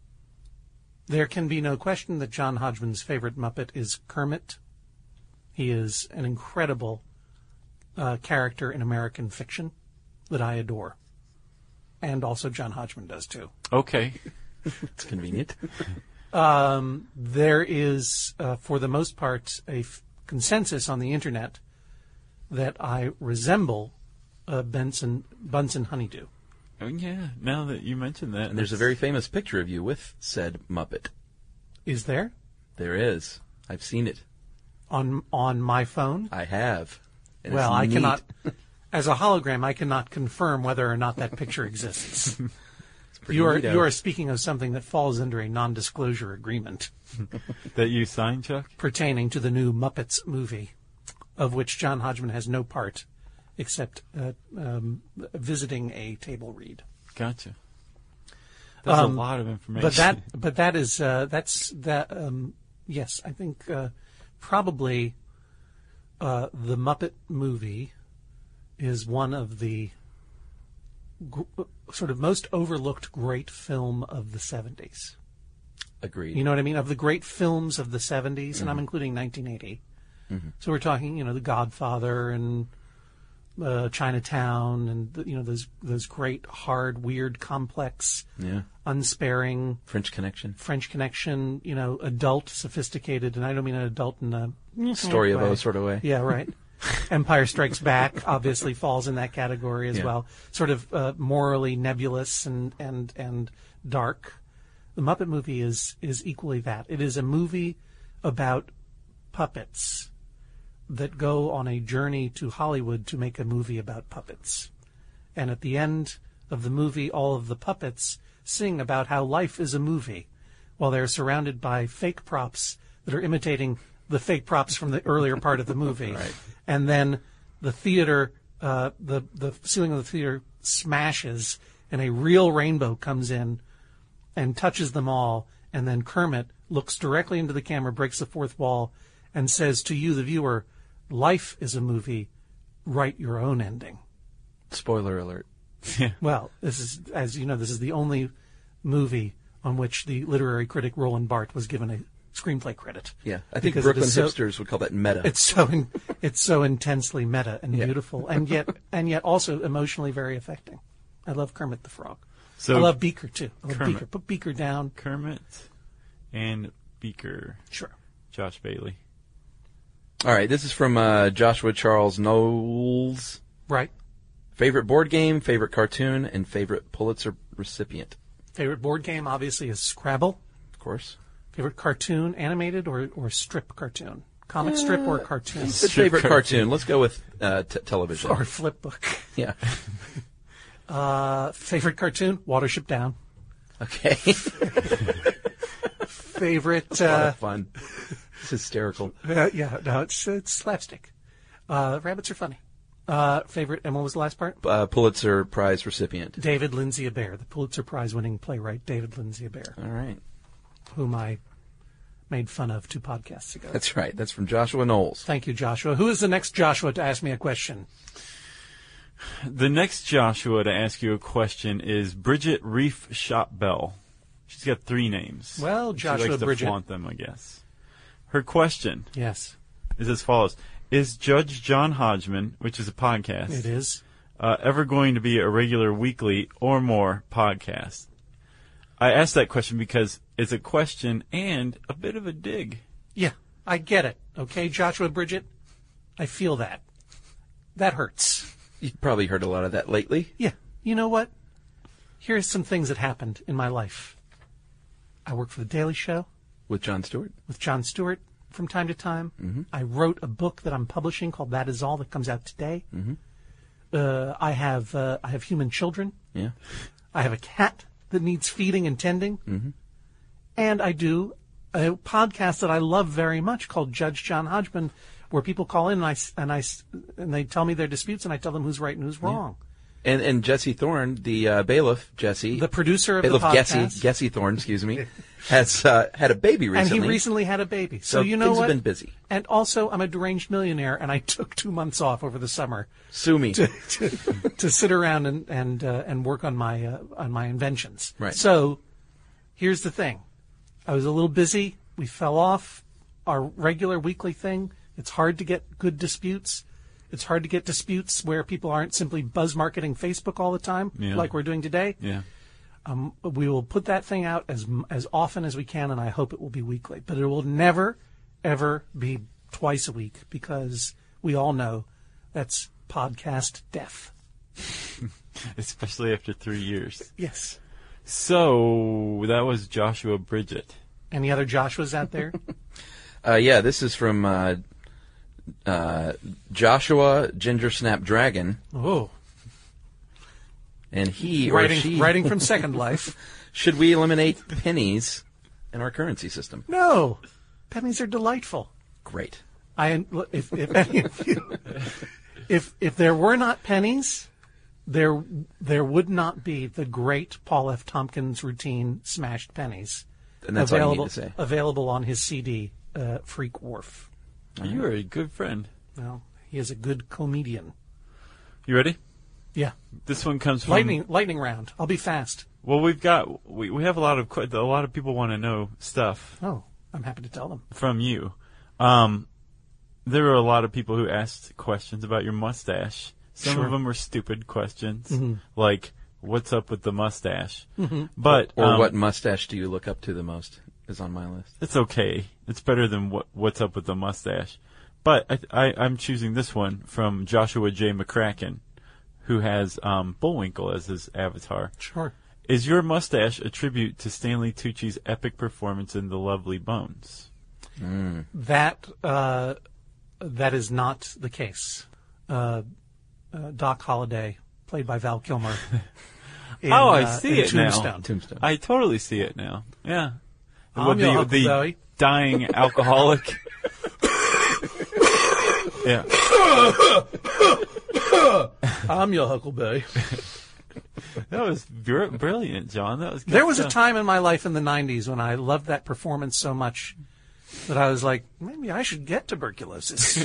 There can be no question that John Hodgman's favorite Muppet is Kermit. He is an incredible uh, character in American fiction that I adore. And also John Hodgman does, too. Okay. It's convenient. Um, there is, uh, for the most part, a f- consensus on the Internet that I resemble uh, Benson, Bunsen Honeydew. Oh, yeah, now that you mention that. And there's a very famous picture of you with said Muppet. Is there? There is. I've seen it. On on my phone? I have. And Well, it's I neat. cannot, as a hologram, I cannot confirm whether or not that picture exists. pretty You are neato. you are speaking of something that falls under a non-disclosure agreement that you signed, Chuck? pertaining to the new Muppets movie, of which John Hodgman has no part, except uh, um, visiting a table read. Gotcha. That's Um, a lot of information. But that, but that is uh, that's that. Um, yes, I think uh, probably uh, the Muppet movie is one of the gr- sort of most overlooked great film of the seventies. Agreed. You know what I mean? Of the great films of the seventies, Mm-hmm. and I'm including nineteen eighty. Mm-hmm. So we're talking, you know, The Godfather and uh, Chinatown, and the, you know those those great, hard, weird, complex, Yeah. unsparing French Connection. French Connection. You know, adult, sophisticated, and I don't mean an adult in a Story of way. O sort of way. Yeah, right. Empire Strikes Back obviously falls in that category as Yeah. well. Sort of uh, morally nebulous and, and, and dark. The Muppet movie is, is equally that. It is a movie about puppets that go on a journey to Hollywood to make a movie about puppets. And at the end of the movie, all of the puppets sing about how life is a movie while they're surrounded by fake props that are imitating the fake props from the earlier part of the movie. Right. And then the theater, uh, the, the ceiling of the theater smashes and a real rainbow comes in and touches them all. And then Kermit looks directly into the camera, breaks the fourth wall, and says to you, the viewer, life is a movie, write your own ending. Spoiler alert. Well, this is, as you know, this is the only movie on which the literary critic Roland Barthes was given a screenplay credit. Yeah, I think Because it Brooklyn is so- hipsters would call that meta. It's so in, it's so intensely meta and Yeah. beautiful, and yet and yet also emotionally very affecting. I love Kermit the Frog. So I love Beaker too. I love Kermit. Beaker. Put Beaker down. Kermit and Beaker. Sure. Josh Bailey. All right, this is from uh, Joshua Charles Knowles. Right. Favorite board game, favorite cartoon, and favorite Pulitzer recipient. Favorite board game obviously is Scrabble. Of course. Favorite cartoon, animated or, or strip cartoon? Comic strip or cartoon? Good favorite cartoon. Let's go with uh, t- television. Or Flipbook. Yeah. Uh, favorite cartoon? Watership Down. Okay. Favorite. That's a lot Uh, of fun. It's hysterical. uh, yeah, no, it's it's slapstick. Uh, rabbits are funny. Uh, favorite, and what was the last part? Uh, Pulitzer Prize recipient. David Lindsay Abaire, the Pulitzer Prize winning playwright, David Lindsay Abaire. All right. Whom I made fun of two podcasts ago. That's right. That's from Joshua Knowles. Thank you, Joshua. Who is the next Joshua to ask me a question? The next Joshua to ask you a question is Bridget Reef Shopbell. She's got three names. Well, she Joshua likes to Bridget. flaunt them, I guess. Her question Yes, is as follows. Is Judge John Hodgman, which is a podcast, it is. uh, ever going to be a regular weekly or more podcast? I asked that question because it's a question and a bit of a dig. Yeah, I get it. Okay, Joshua Bridget, I feel that. That hurts. You've probably heard a lot of that lately. Yeah. You know what? Here's some things that happened in my life. I work for The Daily Show. With Jon Stewart. With Jon Stewart from time to time. Mm-hmm. I wrote a book that I'm publishing called That Is All that comes out today. Mm-hmm. Uh, I have uh, I have human children. Yeah. I have a cat that needs feeding and tending. Mm-hmm. And I do a podcast that I love very much called Judge John Hodgman, where people call in and I, s- and I s- and they tell me their disputes and I tell them who's right and who's wrong. And and Jesse Thorne, the uh, bailiff, Jesse, The producer of bailiff the podcast. Gessie, Gessie Thorne, excuse me, has uh, had a baby recently. And he recently had a baby. So, So you know things what? have been busy. And also, I'm a deranged millionaire, and I took two months off over the summer Sue me. to to, to sit around and and uh, and work on my uh, on my inventions. Right. So, here's the thing: I was a little busy. We fell off our regular weekly thing. It's hard to get good disputes. It's hard to get disputes where people aren't simply buzz marketing Facebook all the time, Yeah. like we're doing today. Yeah. Um, we will put that thing out as as often as we can, and I hope it will be weekly. But it will never, ever be twice a week because we all know that's podcast death. Especially after three years. Yes. So that was Joshua Bridget. Any other Joshuas out there? uh, yeah, this is from uh, uh, Joshua Ginger Snap Dragon. Oh. And he writing, or she writing from Second Life. Should we eliminate pennies in our currency system? No, pennies are delightful. Great. I if if any of you, if if there were not pennies, there there would not be the great Paul F. Tompkins routine "Smashed Pennies," And that's all you need available to say. available on his C D, uh, Freak Wharf. You are a good friend. Well, he is a good comedian. You ready? Yeah. This one comes from lightning lightning round. I'll be fast. Well, we've got we we have a lot of que- a lot of people want to know stuff. Oh, I'm happy to tell them. From you. Um, there were a lot of people who asked questions about your mustache. Some Sure. of them were stupid questions, Mhm. like what's up with the mustache. Mhm. But or um, what mustache do you look up to the most is on my list. It's okay. It's better than what what's up with the mustache. But I, I, I'm choosing this one from Joshua J. McCracken, who has um, Bullwinkle as his avatar. Sure. Is your mustache a tribute to Stanley Tucci's epic performance in The Lovely Bones? Mm. That uh, that is not the case. Uh, uh, Doc Holliday, played by Val Kilmer. in, oh, I uh, see in it Tombstone. now. Tombstone. I totally see it now. Yeah. I'm With your the, Uncle the Billy. dying alcoholic. Yeah. I'm your Huckleberry. That was br- brilliant, John. That was good There was a stuff. time in my life in the nineties when I loved that performance so much that I was like, maybe I should get tuberculosis.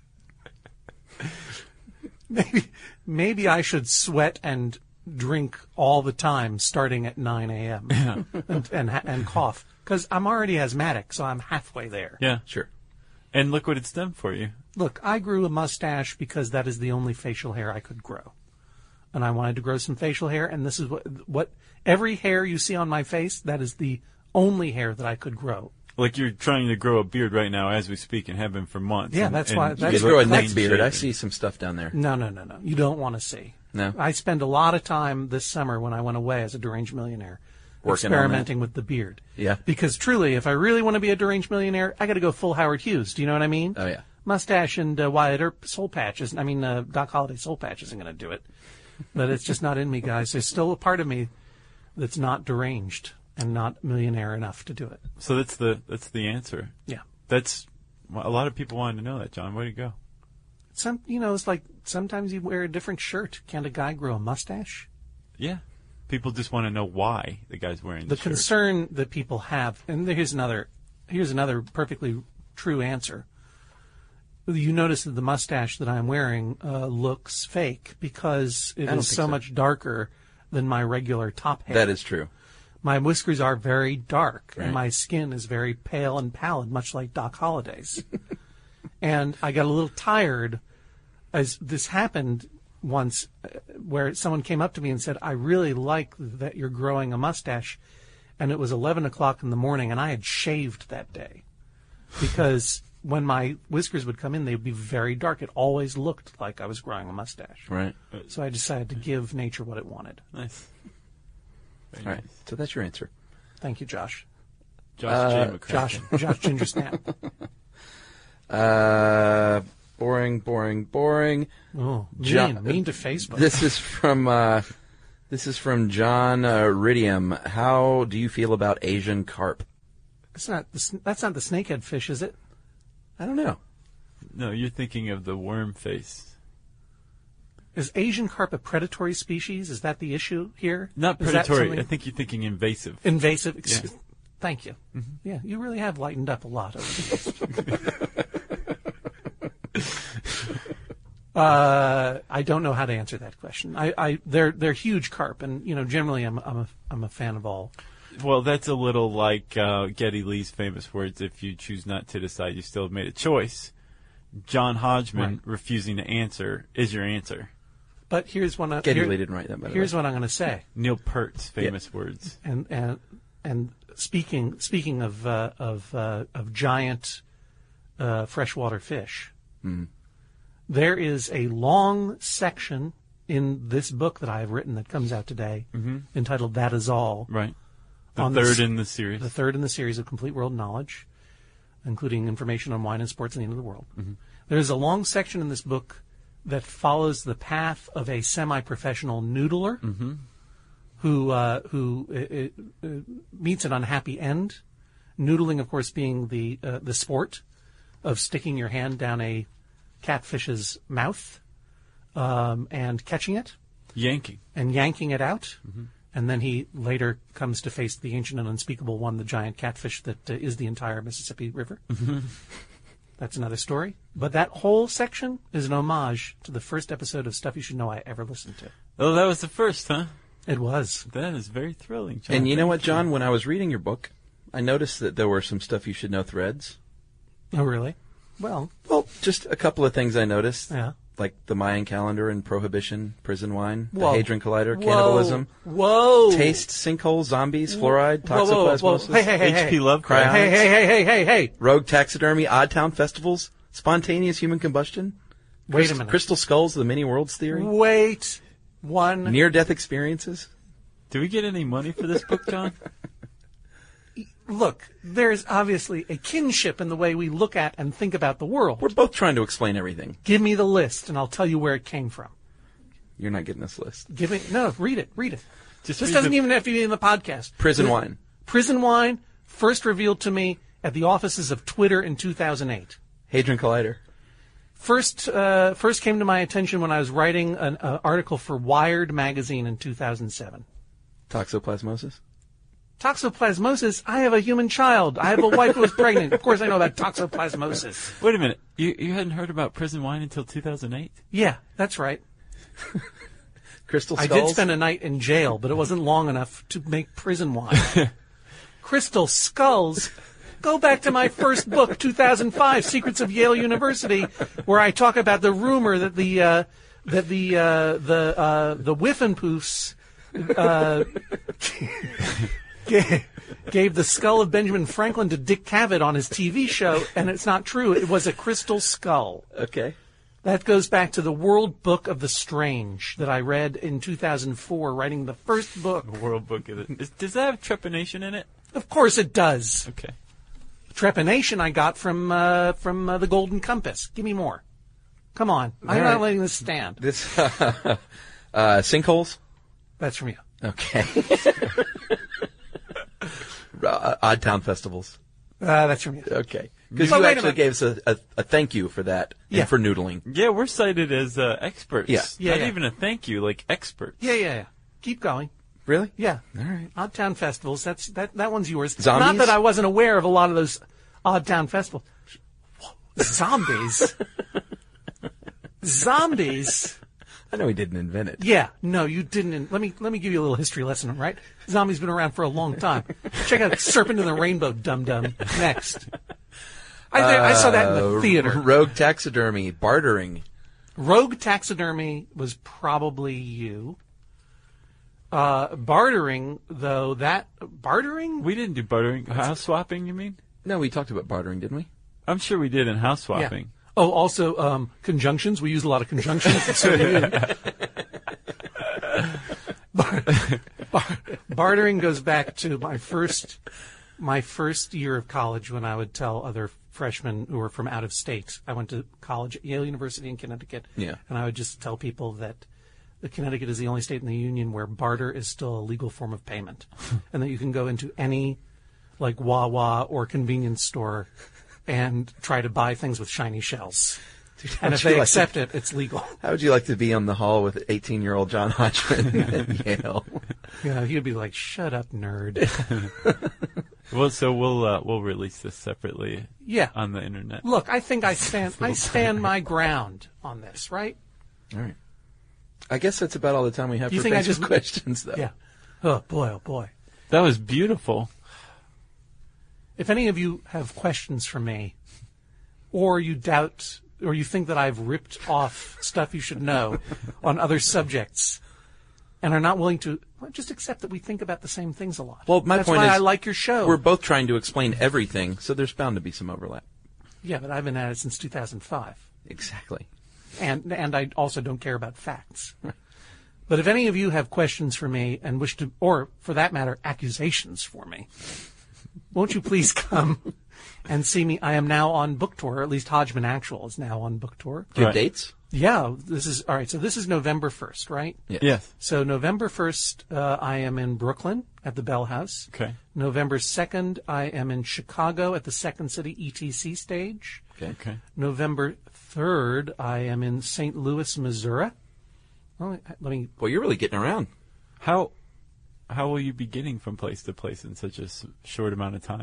maybe, maybe I should sweat and drink all the time starting at nine a.m. Yeah. and, and, ha- and cough. Because I'm already asthmatic, so I'm halfway there. Yeah. Sure. And look what it's done for you. Look, I grew a mustache because that is the only facial hair I could grow. And I wanted to grow some facial hair, and this is what, what every hair you see on my face, that is the only hair that I could grow. Like you're trying to grow a beard right now as we speak and have been for months. Yeah, and, that's and why- you that's- You look grow a clean neck beard. I shaven. see some stuff down there. No, no, no, no. You don't want to see. No. I spent a lot of time this summer when I went away as a deranged millionaire Working on experimenting with the beard. Yeah. Because truly, if I really want to be a deranged millionaire, I got to go full Howard Hughes. Do you know what I mean? Oh, yeah. Mustache and uh, Wyatt Earp soul patch isn't, I mean, uh, Doc Holliday soul patch isn't going to do it. But it's just not in me, guys. There's still a part of me that's not deranged and not millionaire enough to do it. So that's the that's the answer. Yeah. That's well, a lot of people wanted to know that, John. Way to go. Some, you know, it's like sometimes you wear a different shirt. Can't a guy grow a mustache? Yeah. People just want to know why the guy's wearing the, The shirt. concern that people have, and here's another, here's another perfectly true answer. You notice that the mustache that I'm wearing uh, looks fake because it I don't is think so, so. much darker than my regular top hair. That is true. My whiskers are very dark, Right. and my skin is very pale and pallid, much like Doc Holliday's. And I got a little tired as this happened once uh, where someone came up to me and said, I really like that you're growing a mustache. And it was eleven o'clock in the morning, and I had shaved that day. Because when my whiskers would come in, they would be very dark. It always looked like I was growing a mustache. Right. So I decided to give nature what it wanted. Nice. Very All right. nice. So that's your answer. Thank you, Josh. Josh Uh, J. McCracken. Josh, Josh Ginger Snap. Uh, boring, boring, boring. Oh, mean, John- mean to Facebook. This is from uh, this is from John uh, Ridium. How do you feel about Asian carp? That's not the, sn- that's not the snakehead fish, is it? I don't know. No, you're thinking of the worm face. Is Asian carp a predatory species? Is that the issue here? Not Is that predatory. something- I think you're thinking invasive. Invasive. Yeah. Excuse- Thank you. Yeah, you really have lightened up a lot over the years. uh, I don't know how to answer that question. I, I they're they're huge carp, and you know generally I'm I'm a I'm a fan of all. Well, that's a little like uh, Geddy Lee's famous words, if you choose not to decide, you still have made a choice. John Hodgman Right. refusing to answer is your answer. But here's one. I- Geddy here- Lee didn't write that, by the Here's way. what I'm going to say. Neil Peart's famous words. And and and speaking speaking of uh, of uh, of giant uh, freshwater fish, Mhm. there is a long section in this book that I have written that comes out today, Mhm. entitled "That Is All." Right. The on third this- in the series. The third in the series of Complete World Knowledge, including information on wine and sports and the end of the world. Mhm. There's a long section in this book that follows the path of a semi-professional noodler Mhm. who uh, who uh, uh, meets an unhappy end. Noodling, of course, being the uh, the sport of sticking your hand down a catfish's mouth um, and catching it, Yanking. and yanking it out. Mhm. And then he later comes to face the ancient and unspeakable one, the giant catfish that uh, is the entire Mississippi River. Mhm. That's another story. But that whole section is an homage to the first episode of Stuff You Should Know I ever listened to. Oh, that was the first, huh? It was. That is very thrilling, John. And you know Thank what, John? When I was reading your book, I noticed that there were some Stuff You Should Know threads. Oh, really? Well, well, just a couple of things I noticed. Yeah. Like the Mayan calendar and prohibition, prison wine, Whoa. the Hadron Collider, Whoa. cannibalism. Whoa. Taste, sinkhole, zombies, fluoride, Whoa, whoa, whoa, whoa. toxoplasmosis, Hey, hey, hey, H P hey. Lovecraft, Hey, hey, hey, hey, hey, hey. rogue taxidermy, odd town festivals, spontaneous human combustion. Wait crystal, a minute. Crystal skulls, the many worlds theory. Wait one. Near-death experiences. Do we get any money for this book, John? Look, there's obviously a kinship in the way we look at and think about the world. We're both trying to explain everything. Give me the list, and I'll tell you where it came from. You're not getting this list. Give me no. Read it. Read it. Just this read doesn't the- even have to be in the podcast. Prison Pri- wine. Prison wine first revealed to me at the offices of Twitter in two thousand eight. Hadron Collider. First, uh, first came to my attention when I was writing an uh, article for Wired magazine in two thousand seven. Toxoplasmosis. Toxoplasmosis. I have a human child. I have a wife who was pregnant. Of course, I know about toxoplasmosis. Wait a minute. You you hadn't heard about prison wine until two thousand eight? Yeah, that's right. Crystal I skulls. did spend a night in jail, but it wasn't long enough to make prison wine. Crystal skulls. Go back to my first book, two thousand five, Secrets of Yale University, where I talk about the rumor that the uh, that the uh, the uh, the Whiffenpoofs uh, gave, gave the skull of Benjamin Franklin to Dick Cavett on his T V show, and it's not true. It was a crystal skull. Okay. That goes back to the World Book of the Strange that I read in two thousand four, writing the first book. The World Book of it. Is, does that have trepanation in it? Of course it does. Okay. Trepanation I got from uh, from uh, the Golden Compass. Give me more. Come on. I'm All not right. letting this stand. This uh, sinkholes. That's from you. Okay. uh, odd town festivals. Uh, that's from you. Okay. Because But you wait a actually minute. gave us a, a, a thank you for that Yeah. and for noodling. Yeah, we're cited as uh, experts. Yeah. Yeah, Not yeah. even a thank you, like experts. Yeah, yeah, yeah. Keep going. Really? Yeah. All right. Odd Town Festivals. That's that. That one's yours. Zombies? Not that I wasn't aware of a lot of those Odd Town Festivals. Zombies. Zombies. I know he didn't invent it. Yeah. No, you didn't. Let me let me give you a little history lesson. Right? Zombies been around for a long time. Check out Serpent in the Rainbow. Dum Dum. Next. I, th- I saw that in the Uh, theater. Rogue taxidermy, bartering. Rogue taxidermy was probably you. Uh, bartering, though, that bartering? We didn't do bartering. House swapping, you mean? No, we talked about bartering, didn't we? I'm sure we did in house swapping. Yeah. Oh, also um, conjunctions. We use a lot of conjunctions. So you- Bar- bar- bartering goes back to my first my first year of college when I would tell other freshmen who were from out of state. I went to college at Yale University in Connecticut. Yeah. And I would just tell people that the Connecticut is the only state in the union where barter is still a legal form of payment, and that you can go into any like Wawa or convenience store and try to buy things with shiny shells. Dude, And how'd if you they like accept to- it, it's legal. How would you like to be on the hall with eighteen-year-old John Hodgman at Yale? You know, he'd be like, "Shut up, nerd." Well, so we'll uh, we'll release this separately. Yeah. On the internet. Look, I think I stand I stand my ground on this, right? All right. I guess that's about all the time we have Do you for think I Facebook just questions, though. Yeah. Oh boy, oh boy. That was beautiful. If any of you have questions for me, or you doubt, or you think that I've ripped off stuff you should know on other subjects, and are not willing to, well, just accept that we think about the same things a lot. Well, my That's point why is, I like your show. We're both trying to explain everything, so there's bound to be some overlap. Yeah, but I've been at it since two thousand five. Exactly. And and I also don't care about facts. But if any of you have questions for me and wish to, or for that matter, accusations for me, won't you please come and see me? I am now on book tour, or at least Hodgman Actual is now on book tour. Do you have dates? Yeah, this is, all right, so this is November first, right? Yes. Yes. So November first, uh, I am in Brooklyn at the Bell House. Okay. November second, I am in Chicago at the Second City E T C stage. Okay. Okay. November third, I am in Saint Louis, Missouri. Well, let me. Well, you're really getting around. How how will you be getting from place to place in such a s- short amount of time?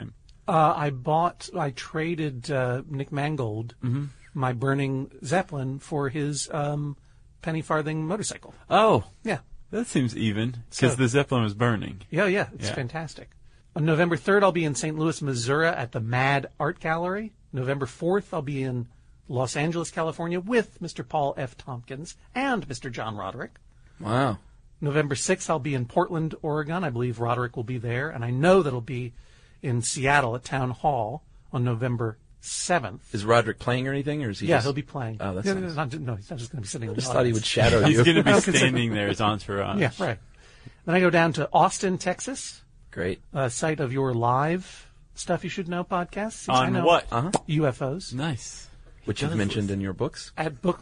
Uh, I bought, I traded uh, Nick Mangold, mm-hmm. my burning Zeppelin, for his um, penny farthing motorcycle. Oh. Yeah. That seems even, because So- the Zeppelin was burning. Yeah, yeah, it's Yeah. fantastic. On November third, I'll be in Saint Louis, Missouri at the Mad Art Gallery. November fourth, I'll be in Los Angeles, California with Mister Paul F. Tompkins and Mister John Roderick. Wow. November sixth, I'll be in Portland, Oregon. I believe Roderick will be there. And I know that he'll be in Seattle at Town Hall on November seventh. Is Roderick playing or anything, or is he? Yeah, just... he'll be playing. Oh, that's yeah, nice. not, no, he's not just going to be sitting. I in the just thought he audience. would shadow He's you. going to be I don't consider- standing there as entourage. Yeah, right. Then I go down to Austin, Texas. Great. Uh, site of your live Stuff You Should Know podcast. Since I On know what? Uh-huh. U F Os. Nice. Which you've mentioned in your books. At book.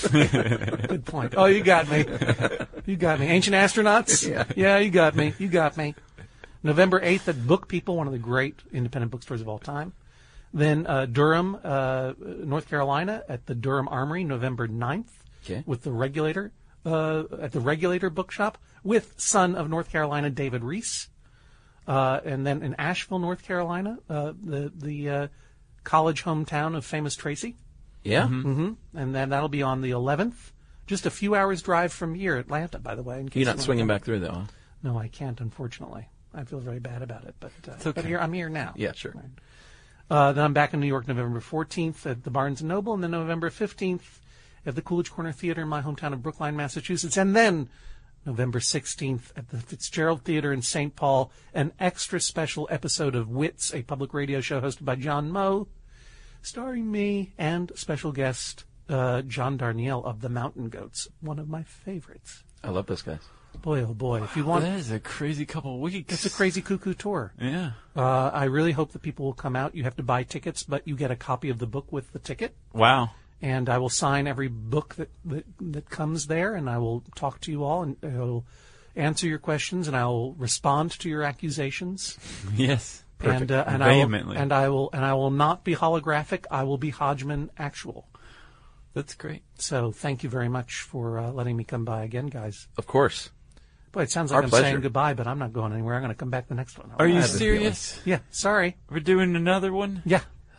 Good point. Oh, you got me. You got me. Ancient Astronauts? Yeah. Yeah, you got me. You got me. November eighth at Book People, one of the great independent bookstores of all time. Then uh, Durham, uh, North Carolina, at the Durham Armory, November ninth, Okay. with the Regulator, uh, at the Regulator Bookshop, with son of North Carolina, David Reese. Uh, and then in Asheville, North Carolina, uh, the the uh, college hometown of famous Tracy. Yeah. Mm-hmm. And then that'll be on the eleventh, just a few hours drive from here, Atlanta, by the way. In case You're you not wanna swinging come. back through, though, huh? No, I can't, unfortunately. I feel very bad about it, but uh, It's okay. but here I'm here now. Yeah, sure. Right. Uh, then I'm back in New York November fourteenth at the Barnes and Noble, and then November fifteenth at the Coolidge Corner Theater in my hometown of Brookline, Massachusetts, and then November sixteenth at the Fitzgerald Theater in Saint Paul, an extra special episode of Wits, a public radio show hosted by John Moe, starring me and special guest uh, John Darnielle of the Mountain Goats, one of my favorites. I love those guys. Boy, oh boy! If you want, That is a crazy couple of weeks. it's a crazy cuckoo tour. Yeah. Uh, I really hope that people will come out. You have to buy tickets, but you get a copy of the book with the ticket. Wow. And I will sign every book that, that, that comes there, and I will talk to you all, and I will answer your questions, and I will respond to your accusations. Yes. And uh, and I will, Vehemently. and I will and I will not be holographic. I will be Hodgman actual. That's great. So thank you very much for uh, letting me come by again, guys. Of course. Boy, it sounds like Our I'm pleasure. saying goodbye, but I'm not going anywhere. I'm going to come back the next one. Are you I have a serious? feeling. Yeah. Sorry. We're doing another one? Yeah.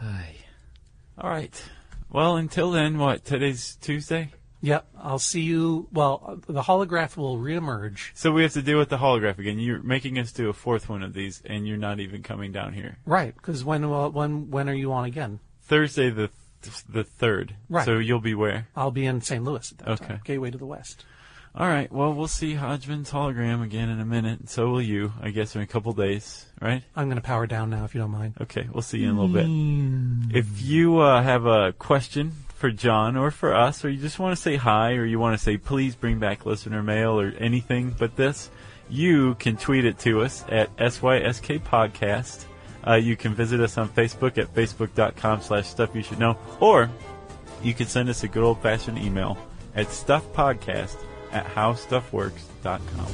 All right. Well, until then, what? Today's Tuesday? Yep. I'll see you. Well, the holograph will reemerge. So we have to deal with the holograph again. You're making us do a fourth one of these, and you're not even coming down here. Right. Because when uh, when when are you on again? Thursday the th- the third. Right. So you'll be where? I'll be in Saint Louis at that Okay. time. Gateway to the West. All right. Well, we'll see Hodgman's hologram again in a minute. And so will you, I guess, in a couple days, right? I'm going to power down now, if you don't mind. Okay. We'll see you in a little bit. If you uh, have a question for John or for us, or you just want to say hi, or you want to say please bring back listener mail or anything but this, you can tweet it to us at S Y S K Podcast. Uh, you can visit us on Facebook at facebook.com slash stuff you should know, or you can send us a good old-fashioned email at stuffpodcast at howstuffworks dot com.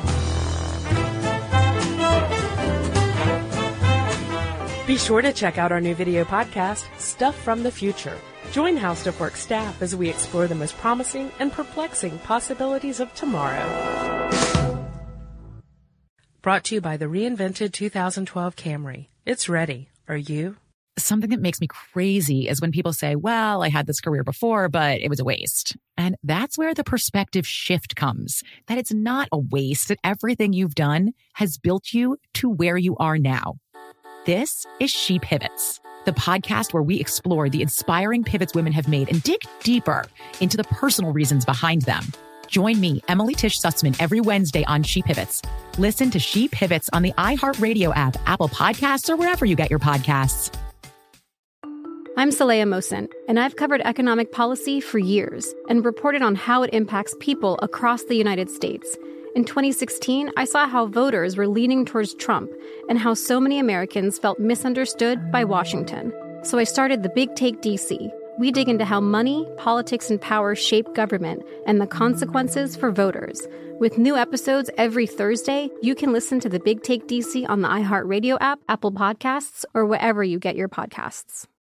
Be sure to check out our new video podcast, Stuff from the Future. Join How Stuff Works staff as we explore the most promising and perplexing possibilities of tomorrow. Brought to you by the reinvented two thousand twelve Camry. It's ready. Are you? Something that makes me crazy is when people say, well, I had this career before, but it was a waste. And that's where the perspective shift comes, that it's not a waste, that everything you've done has built you to where you are now. This is She Pivots, the podcast where we explore the inspiring pivots women have made and dig deeper into the personal reasons behind them. Join me, Emily Tish Sussman, every Wednesday on She Pivots. Listen to She Pivots on the iHeartRadio app, Apple Podcasts, or wherever you get your podcasts. I'm Saleha Mohsen, and I've covered economic policy for years and reported on how it impacts people across the United States. In twenty sixteen, I saw how voters were leaning towards Trump and how so many Americans felt misunderstood by Washington. So I started The Big Take D C. We dig into how money, politics, and power shape government and the consequences for voters. With new episodes every Thursday, you can listen to The Big Take D C on the iHeartRadio app, Apple Podcasts, or wherever you get your podcasts.